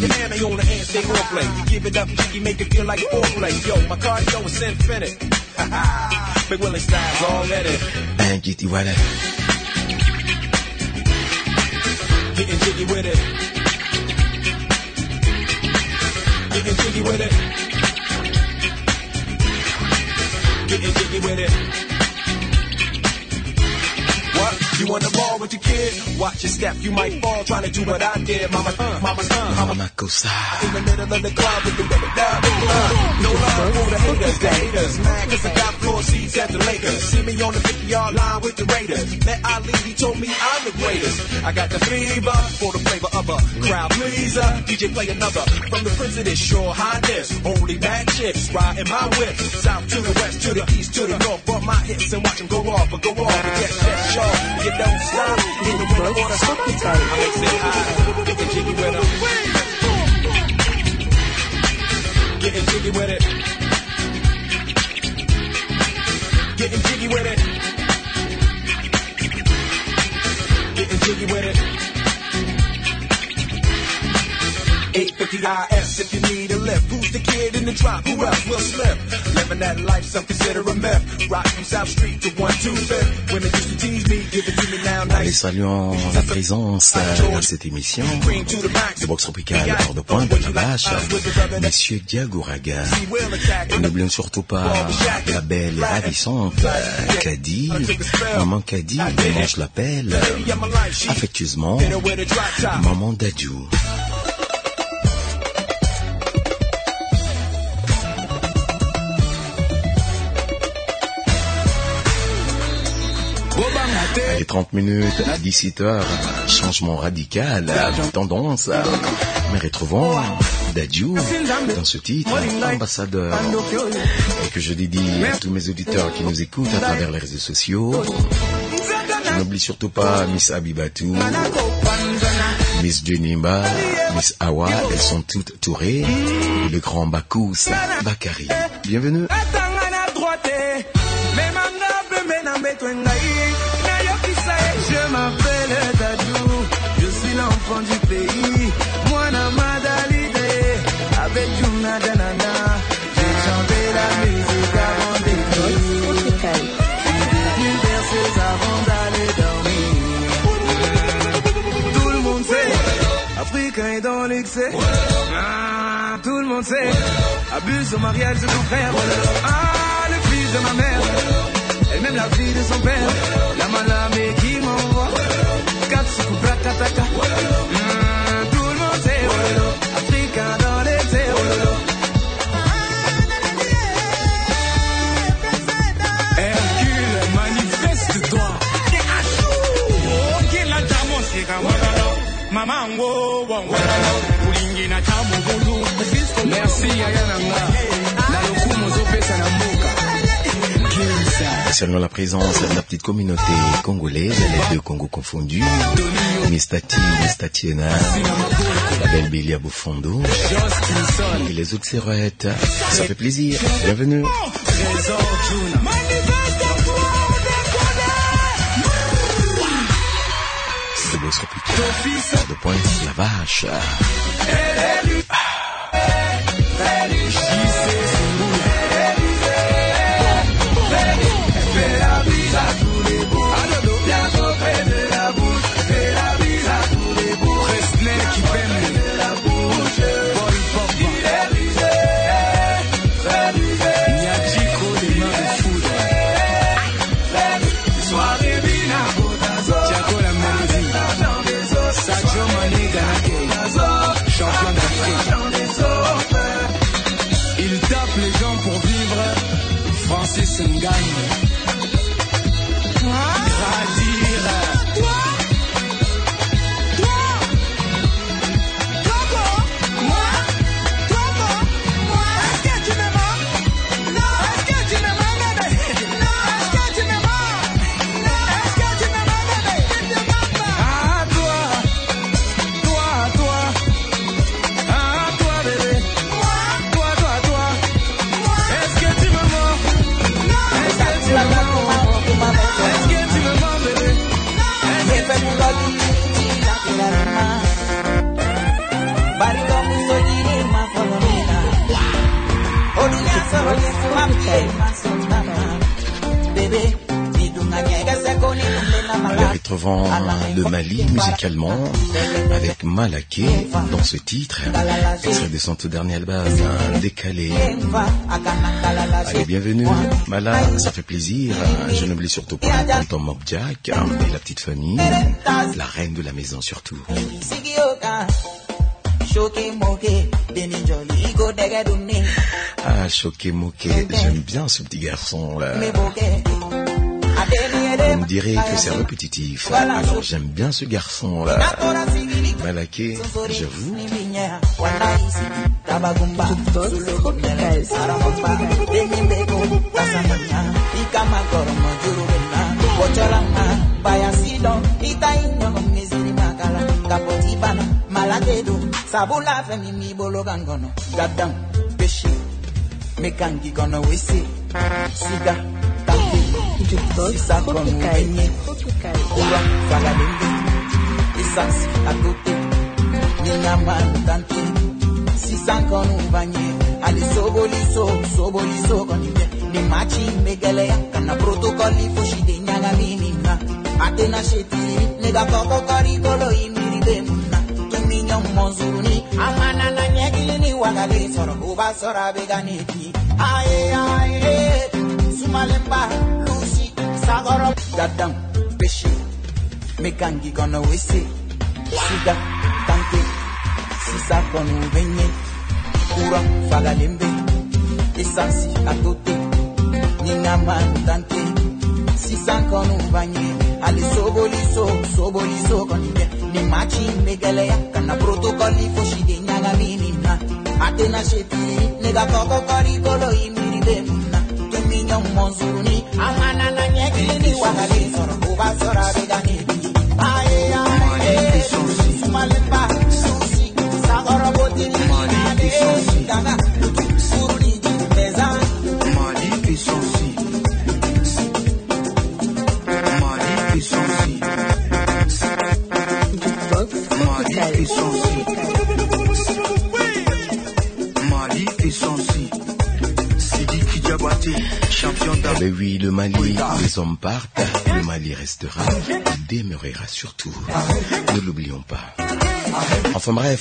Un Kitty voilà. Getting jiggy with it. Getting jiggy with it. Getting jiggy with it. What? You wanna ball with your kid? Watch your step, you might fall trying to do what I did. Mama Cosa. in the middle of the club with the rubber dub. No love for the haters, the haters. Mad cause I got floor seats at the Lakers. See me on the 50-yard line with the Raiders. Met Ali, he told me I'm the greatest. I got the fever for the flavor of a crowd pleaser. DJ play another from the Prince of this shore highness. Only bad chicks riding my whip. South to the west, to the east, to the north. Bump my hips and watch them go off, but go off. Yes, sure. You don't stop. In the winter order, I make it high. Getting jiggy with them. Getting jiggy with it. Getting jiggy with it. Getting jiggy with it. 850 IS if you need a lift. Who's the kid in the drop? Who else will slip? Living that life, some consider a myth. Rock from South Street to 125. Women used to tease me, give it to me now. Allez, saluons la présence dans cette émission de Box Tropical hors de pointe de la vache, Monsieur Diagouraga. Et n'oublions surtout pas la belle et ravissante Kadi, Maman Kadi, comment je l'appelle affectueusement, Maman Dadjou. Allez, 30 minutes à 17h, changement radical de tendance. Mais retrouvons Dadjou dans ce titre, ambassadeur. Et que je dédie à tous mes auditeurs qui nous écoutent à travers les réseaux sociaux. Je n'oublie surtout pas Miss Abibatou, Miss Junimba, Miss Awa, elles sont toutes tourées. Et le grand Bakous Bakari. Bienvenue. Je m'appelle Dadjou, je suis l'enfant du pays. Moi, Namadalide, avec Juna Danana, j'ai chanté la musique avant d'écrire. J'ai dû berceuse avant d'aller dormir. Tout le monde sait, Africain est dans l'excès. Ah, tout le monde sait, abuse au mariage de ton frère. Ah, le fils de ma mère. Et même la fille de son père, la malamé qui m'envoie. Katsuku Brakataka. Tout le monde sait, Africain dans l'été. Hercule, manifeste-toi. Merci, Ayananga. La lokumo zopesa na mboka. Selon la présence de la petite communauté congolaise, les deux Congos confondus, Miss Tatiana, la belle Bélia Bofondo, et les autres serrettes, ça fait plaisir, bienvenue. C'est beau, sera plus tard. De pointe, la vache. Champion d'Afrique. retrouvons le Mali musicalement avec Malaké dans ce titre, extrait de son tout dernier album, Décalé. Allez, bienvenue Mala, ça fait plaisir. Je n'oublie surtout pas tonton Mob Jack et la petite famille, la reine de la maison surtout. Ah, choqué moqué, j'aime bien ce petit garçon là. On me dirait que c'est répétitif, alors j'aime bien ce garçon là. Malaké, j'avoue. Sabula femi mi bologan gono gadam peshi mekangi gono wese siga tampi sisa gono benye ura fagalende isansi agote nyama tanti sisa gono banye ali soboliso gono ni machi megele kana protocoli fushi de nyaga minina atena sheti nega koko kari bolo imiri bemuna tuminyo monzuni amana na nyegini wagale soro uba sora beganiki aye sumalemba lucy sagoro gadam peshi mekangi kono wese siga tanke sisa kono benye ura fagalembe esansi atote nyama tante sisa kono banye ali soboliso konike ni machi megele kana protocoli fushi de nyaga minina atena sheti nega koko kari bolo imiri bemuna tuminyo monzuni amana na nyegini wagale soro uba sora begani aye sumalemba susi sagoro botini ade gaga suruni meza mali pisosi Eh ben oui, le Mali, les hommes partent, le Mali restera, il demeurera surtout. Ne l'oublions pas. Enfin bref.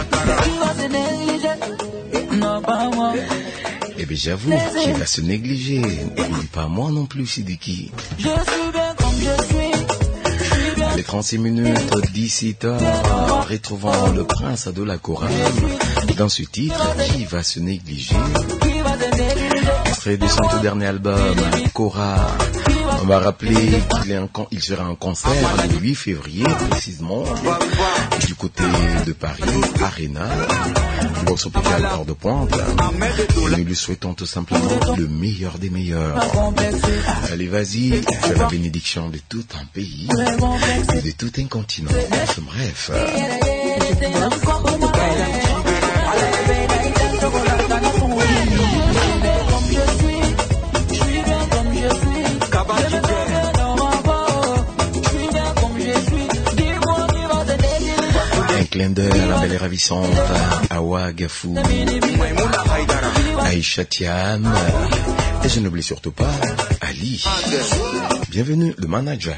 Eh bien j'avoue, qui va se négliger? Pas moi non plus, Sidiki. Je suis bien comme je suis. Les 36 minutes d'ici tard, retrouvons le prince de la chorale dans ce titre, qui va se négliger? Extrait de son tout dernier album, Cora. On va rappeler qu'il sera en concert le 8 février précisément du côté de Paris, Arena, box Tropical hors de pointe. Et nous lui souhaitons tout simplement le meilleur des meilleurs. Allez, vas-y, fais la bénédiction de tout un pays et de tout un continent. Bref. Un clin d'œil à la belle et ravissante Awa Gafou, Aïcha Tiam, et je n'oublie surtout pas Ali. Bienvenue, le manager.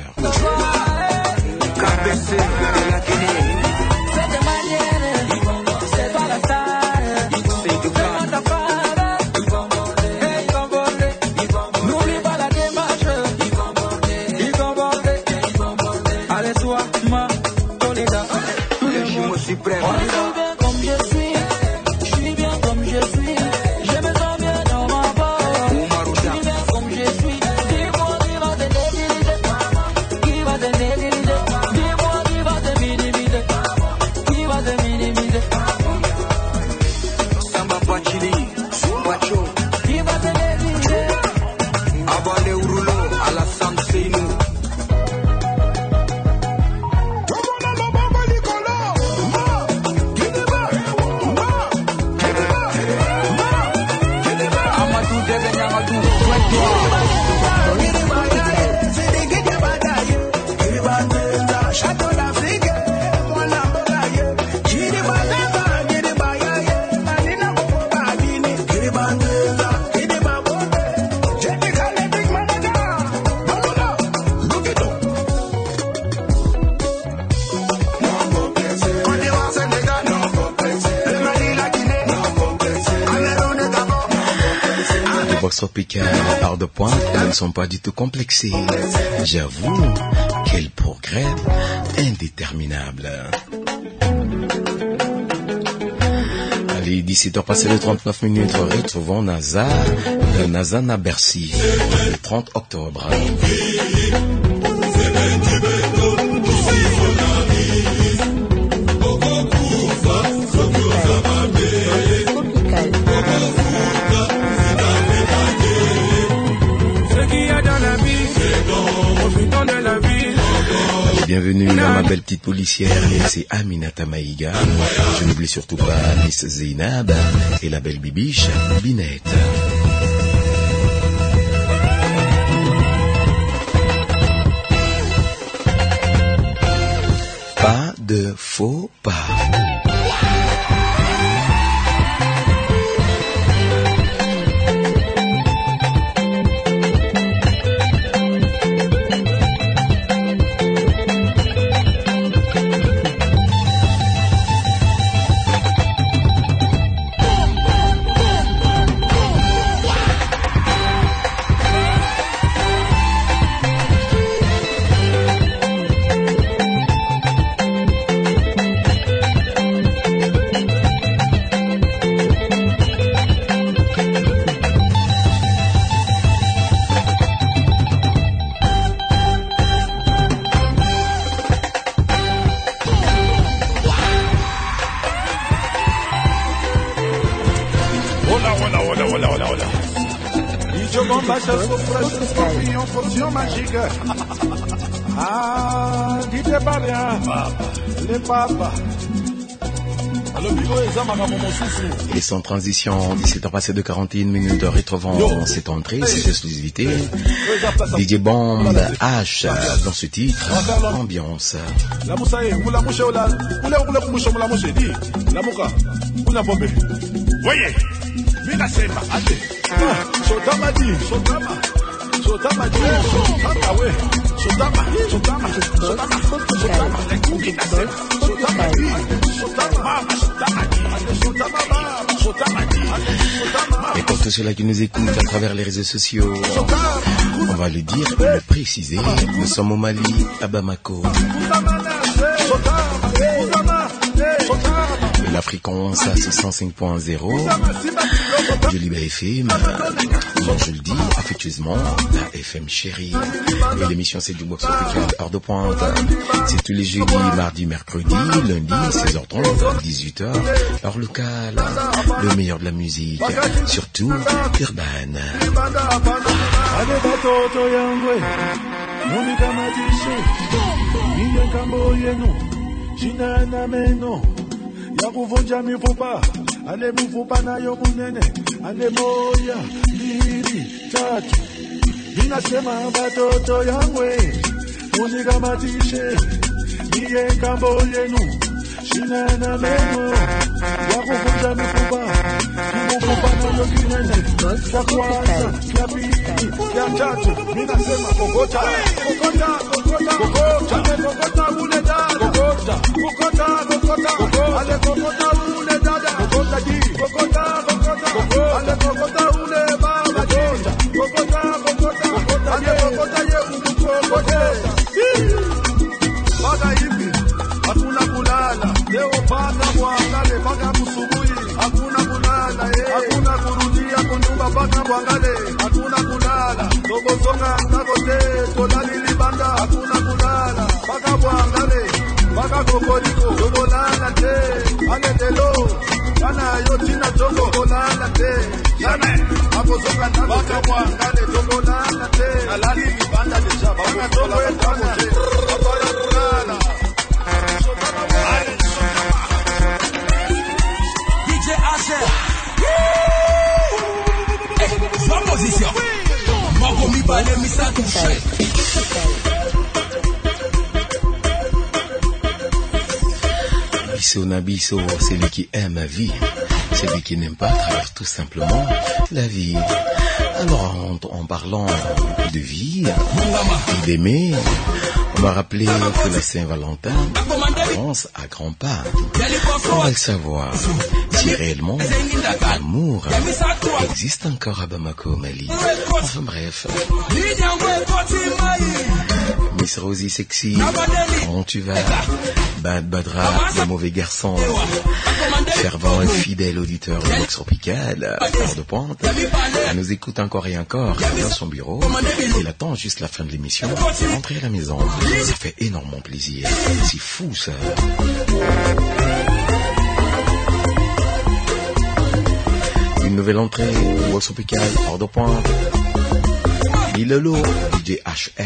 tropicale hors de pointe, elles ne sont pas du tout complexées. J'avoue, quel progrès indéterminable. Allez, 17h passé de 39 minutes, retrouvons NASA, de NASA à Bercy, le 30 octobre. Bienvenue à ma belle petite policière, c'est Aminata Maïga. Je n'oublie surtout pas Miss Zeynab et la belle bibiche Binette. Pas de faux pas. Et sans transition, 17h passé de 41 minutes, retrouvons cette entrée, cette exclusivité. DJ Bomb H dans ce titre, ambiance. Voyez, mina sema ate. Sotama di, sotama. Sotama di, sotama we. Sotama, sotama, sotama, sotama. Mina sema, sotama di, sotama, sotama di, sotama ba, sotama di, sotama. Et pour tous ceux-là qui nous écoutent à travers les réseaux sociaux, on va le dire et le préciser, nous sommes au Mali, à Bamako. La fréquence à 105.0 de Liba FM, donc je le dis affectueusement, la FM chérie. Et l'émission c'est du box tropical hors de pointe. C'est tous les jeudis, mardi, mercredi, lundi, 16h30, 18h, heure locale. Le meilleur de la musique, surtout urbaine. Yakuvunja mifupa, ale mifupa nayo munene, ale moya, mbili, tatu. Ninasema batoto yangwe, munikamatishe, niye kambo yenu, shinana meno. Yakuvunja mifupa, mifupa nayo kinene, ya kwanza, ya pili, ya tatu. Ninasema kokota, kokota, kokota, kokota, kokota ule dada, kokota, kokota, kokota, kokota, ale kokota ule dada, kokota ji, kokota, kokota, kokota, ale kokota ule baba ji, kokota, kokota, kokota, ale kokota ye kokota. Baga hivi, hakuna kulala, leo paka mwangale, paka musubuhi, hakuna kulala, hakuna kurudia kunyumba paka mwangale, hakuna kulala, togozonga nakote, tolali libanda, hakuna kulala, paka mwangale, paka kokoriko, togolala te, ale telo, kana yotina togo, togolala te, jamais, abozonga nakote, paka mwangale, togolala te, alali libanda deja, paka togo etamote, paka kulala. DJ Asher. Sois en position. Mon commis balai, mi sa touche. Bisso Nabisso, celui qui aime la vie, celui qui n'aime pas traverse tout simplement la vie. Alors en parlant de vie et d'aimer, on m'a rappelé que la Saint-Valentin, bon, avance à grands pas. On va le savoir si réellement l'amour existe encore à Bamako, Mali. Enfin bref. Miss Rosie Sexy, comment tu vas? Bad Badra, le mauvais garçon, fervent et fidèle auditeur de Box Tropical, hors de pointe, elle nous écoute encore et encore dans son bureau. Il attend juste la fin de l'émission pour rentrer à la maison. Ça fait énormément plaisir. C'est fou ça. Une nouvelle entrée de Box Tropical, hors de pointe. Lilolo, DJ HR.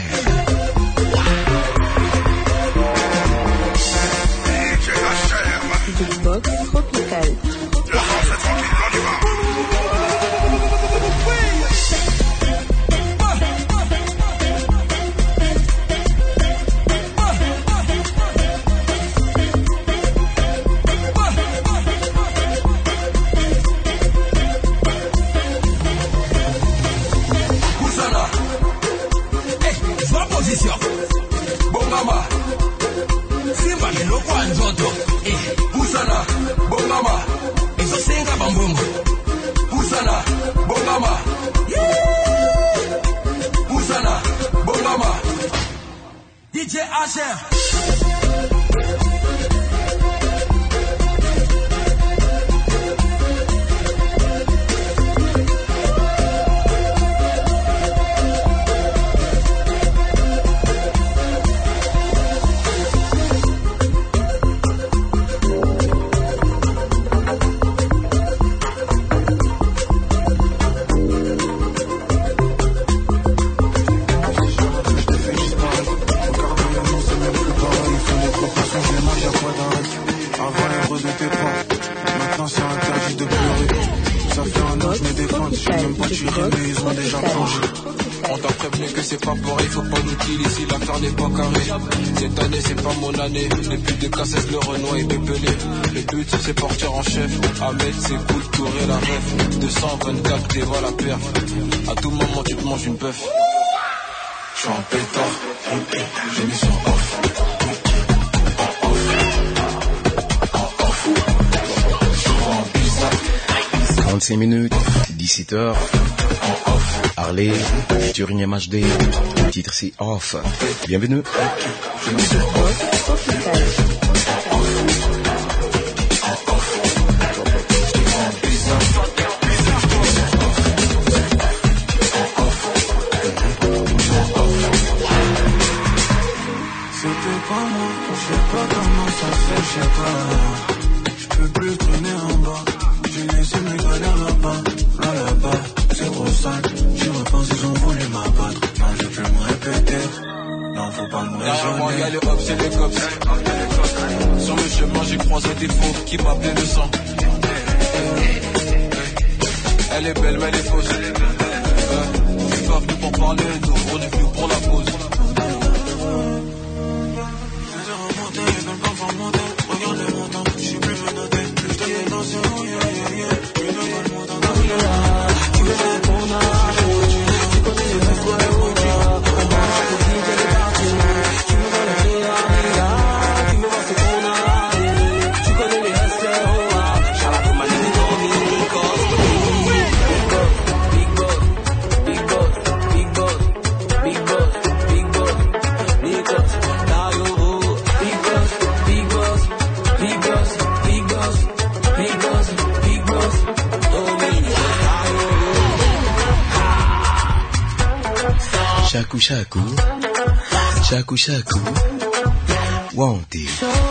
Box Tropical. DJ Asher. On t'a prévenu que c'est pas pareil, faut pas nous dire ici, la terre n'est pas carrée. Cette année c'est pas mon année, les putes de Cassès, le Renoir et Pépelé. Le but c'est partir en chef, Ahmed c'est cool, courir la ref. 224 dévoile la perf, à tout moment tu te manges une bœuf. J'suis en pétard, j'ai mis sur off. 35 minutes, 17h. Harley, featuring MHD, le titre c'est Off. Bienvenue. C'était pas moi, je sais pas comment ça se fait, je sais pas. Je peux plus traîner en bas, j'ai laissé mes galères là-bas, c'est trop sale. J'y repense, ils ont voulu m'abattre, non je peux me répéter, non faut pas me derrière moi y'a les hops et les cops. Sur le chemin j'ai croisé des faux qui m'appelaient le sang. Elle est belle mais elle est fausse. Je suis pas venu pour parler, nous on est venu pour la pause. Regarde les montants, je suis plus menotté. Je te mets dans ce haut, yeah, yeah, yeah. Je te mets le montant. Tu veux faire ton âge, tu connais les mecs, ouais, ouais. On va au DJ les parties. Tu me vois la Ferrari, tu me vois c'est ton âge. Tu connais les hustlers, oh. Shout out to my nigga Dominique. Big boss, big boss, big boss, big boss, big boss, big boss, Dario. Shaku shaku, shaku shaku, want it.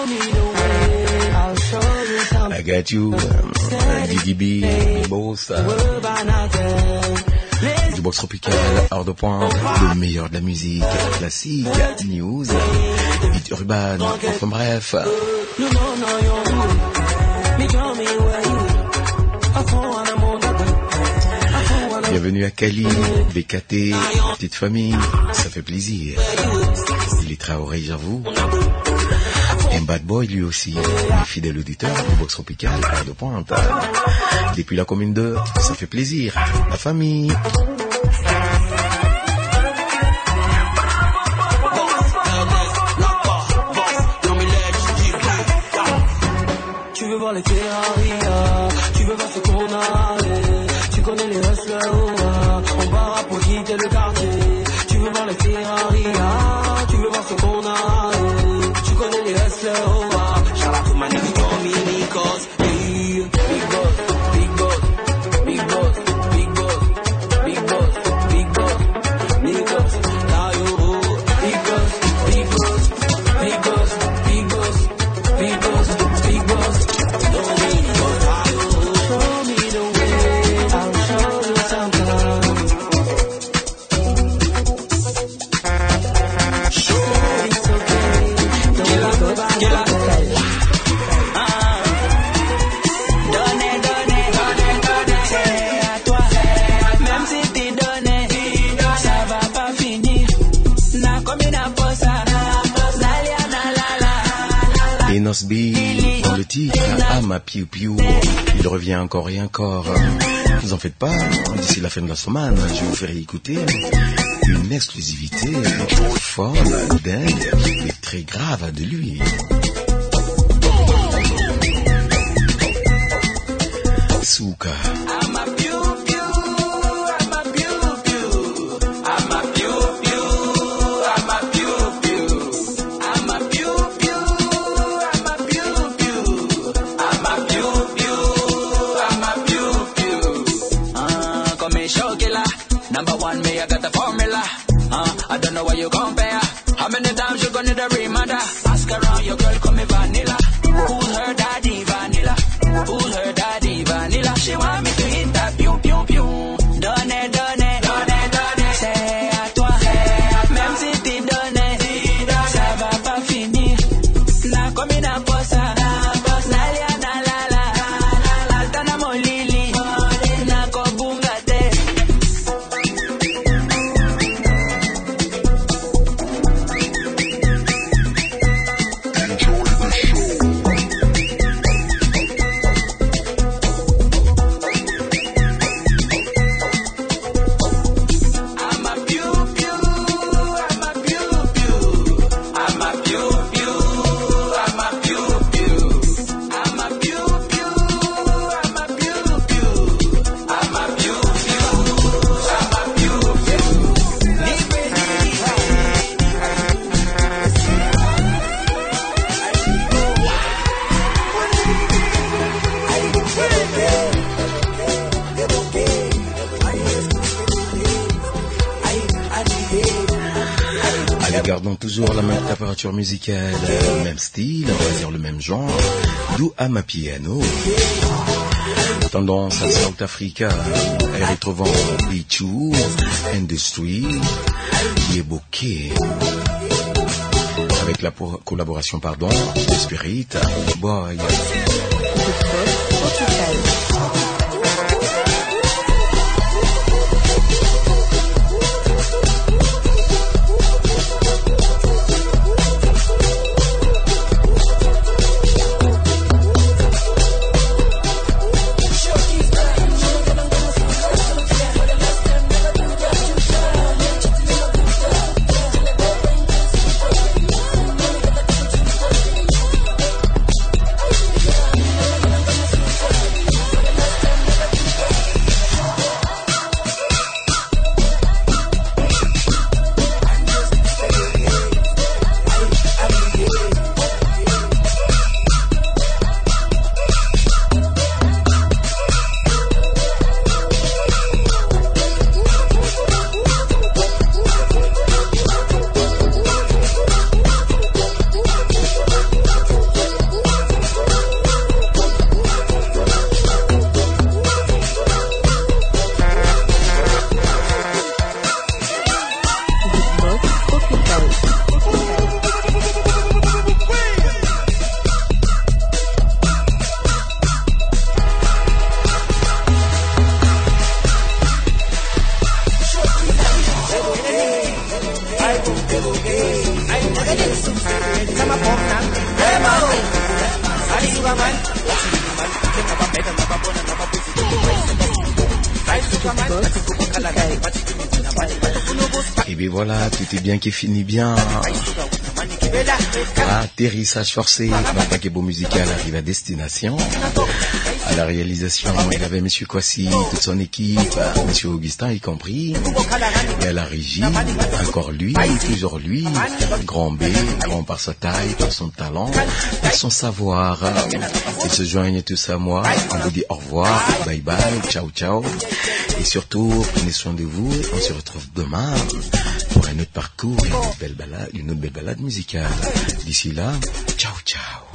I got you, DDB, Boss, du Box Tropical, hors de pointe, le meilleur de la musique, classique, news, hit urbain, enfin bref. Bienvenue à Cali, BKT, petite famille, ça fait plaisir. Il est Traoré, j'avoue. Un bad boy lui aussi, un fidèle auditeur du Box Tropical, hors de pointe. Depuis la commune 2, ça fait plaisir. La famille. Ferrari, tu veux voir ce qu'on a, tu connais les hustlers, on va pour quitter le quartier. Tu veux voir les Ferrari, tu veux voir ce qu'on a, tu connais les hustlers, shout out to my niggas, call me Nikos, hey, big boss, big boss, big boss, big boss, big boss, big boss, Nikos, Tayo, big boss, big boss, big boss, big boss, big boss, big boss, no Nikos, Tayo, show me the way, I'll show you sometime. Enos B, dans le titre, Ama Piu Piu, il revient encore et encore. Vous en faites pas, d'ici la fin de la semaine, je vais vous faire écouter une exclusivité folle, dingue et très grave de lui. Souka. Number one, me, I got the formula. I don't know why you compare. How many times you gonna need a remodel? Ask around your girl, call me vanilla. Who's her daddy, vanilla? Who's her daddy, vanilla? She want me to hit that pew, pew, pew. Donne, donne, donne, donne. C'est à toi, même si t'es donné, ça va pas finir. Na comme na posa, na lia na la la, alta na molili, na kobungate. Gardons toujours la même température musicale, le même style, on va dire le même genre, d'où Ama Piano. Tendance à South Africa, et retrouvant Bichu, Industry, Yeboke, avec la collaboration, de Spirit Boy. Et bien voilà, tout est bien qui finit bien. Atterrissage forcé, notre paquet musical arrive à destination. À la réalisation, il y avait M. Kwasi, toute son équipe, M. Augustin y compris. Et à la régie, encore lui, toujours lui, grand B, grand par sa taille, par son talent, par son savoir. Ils se joignent tous à moi. On vous dit au revoir, bye bye, ciao ciao. Et surtout, prenez soin de vous. On se retrouve demain pour un autre parcours, une autre belle balade musicale. D'ici là, ciao ciao.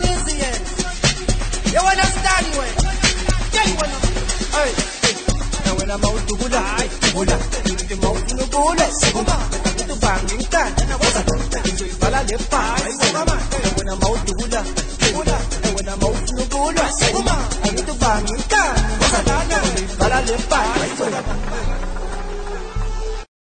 You understand me? Yeah, you wanna. Hey, now when I'm out to Buddha, keep the mouth in the bullet. Seguma, to banging tan. And I was a fella left by. When I'm out to Buddha, and when I'm out to the Buddha, Seguma, to banging tan. Was a fella left by.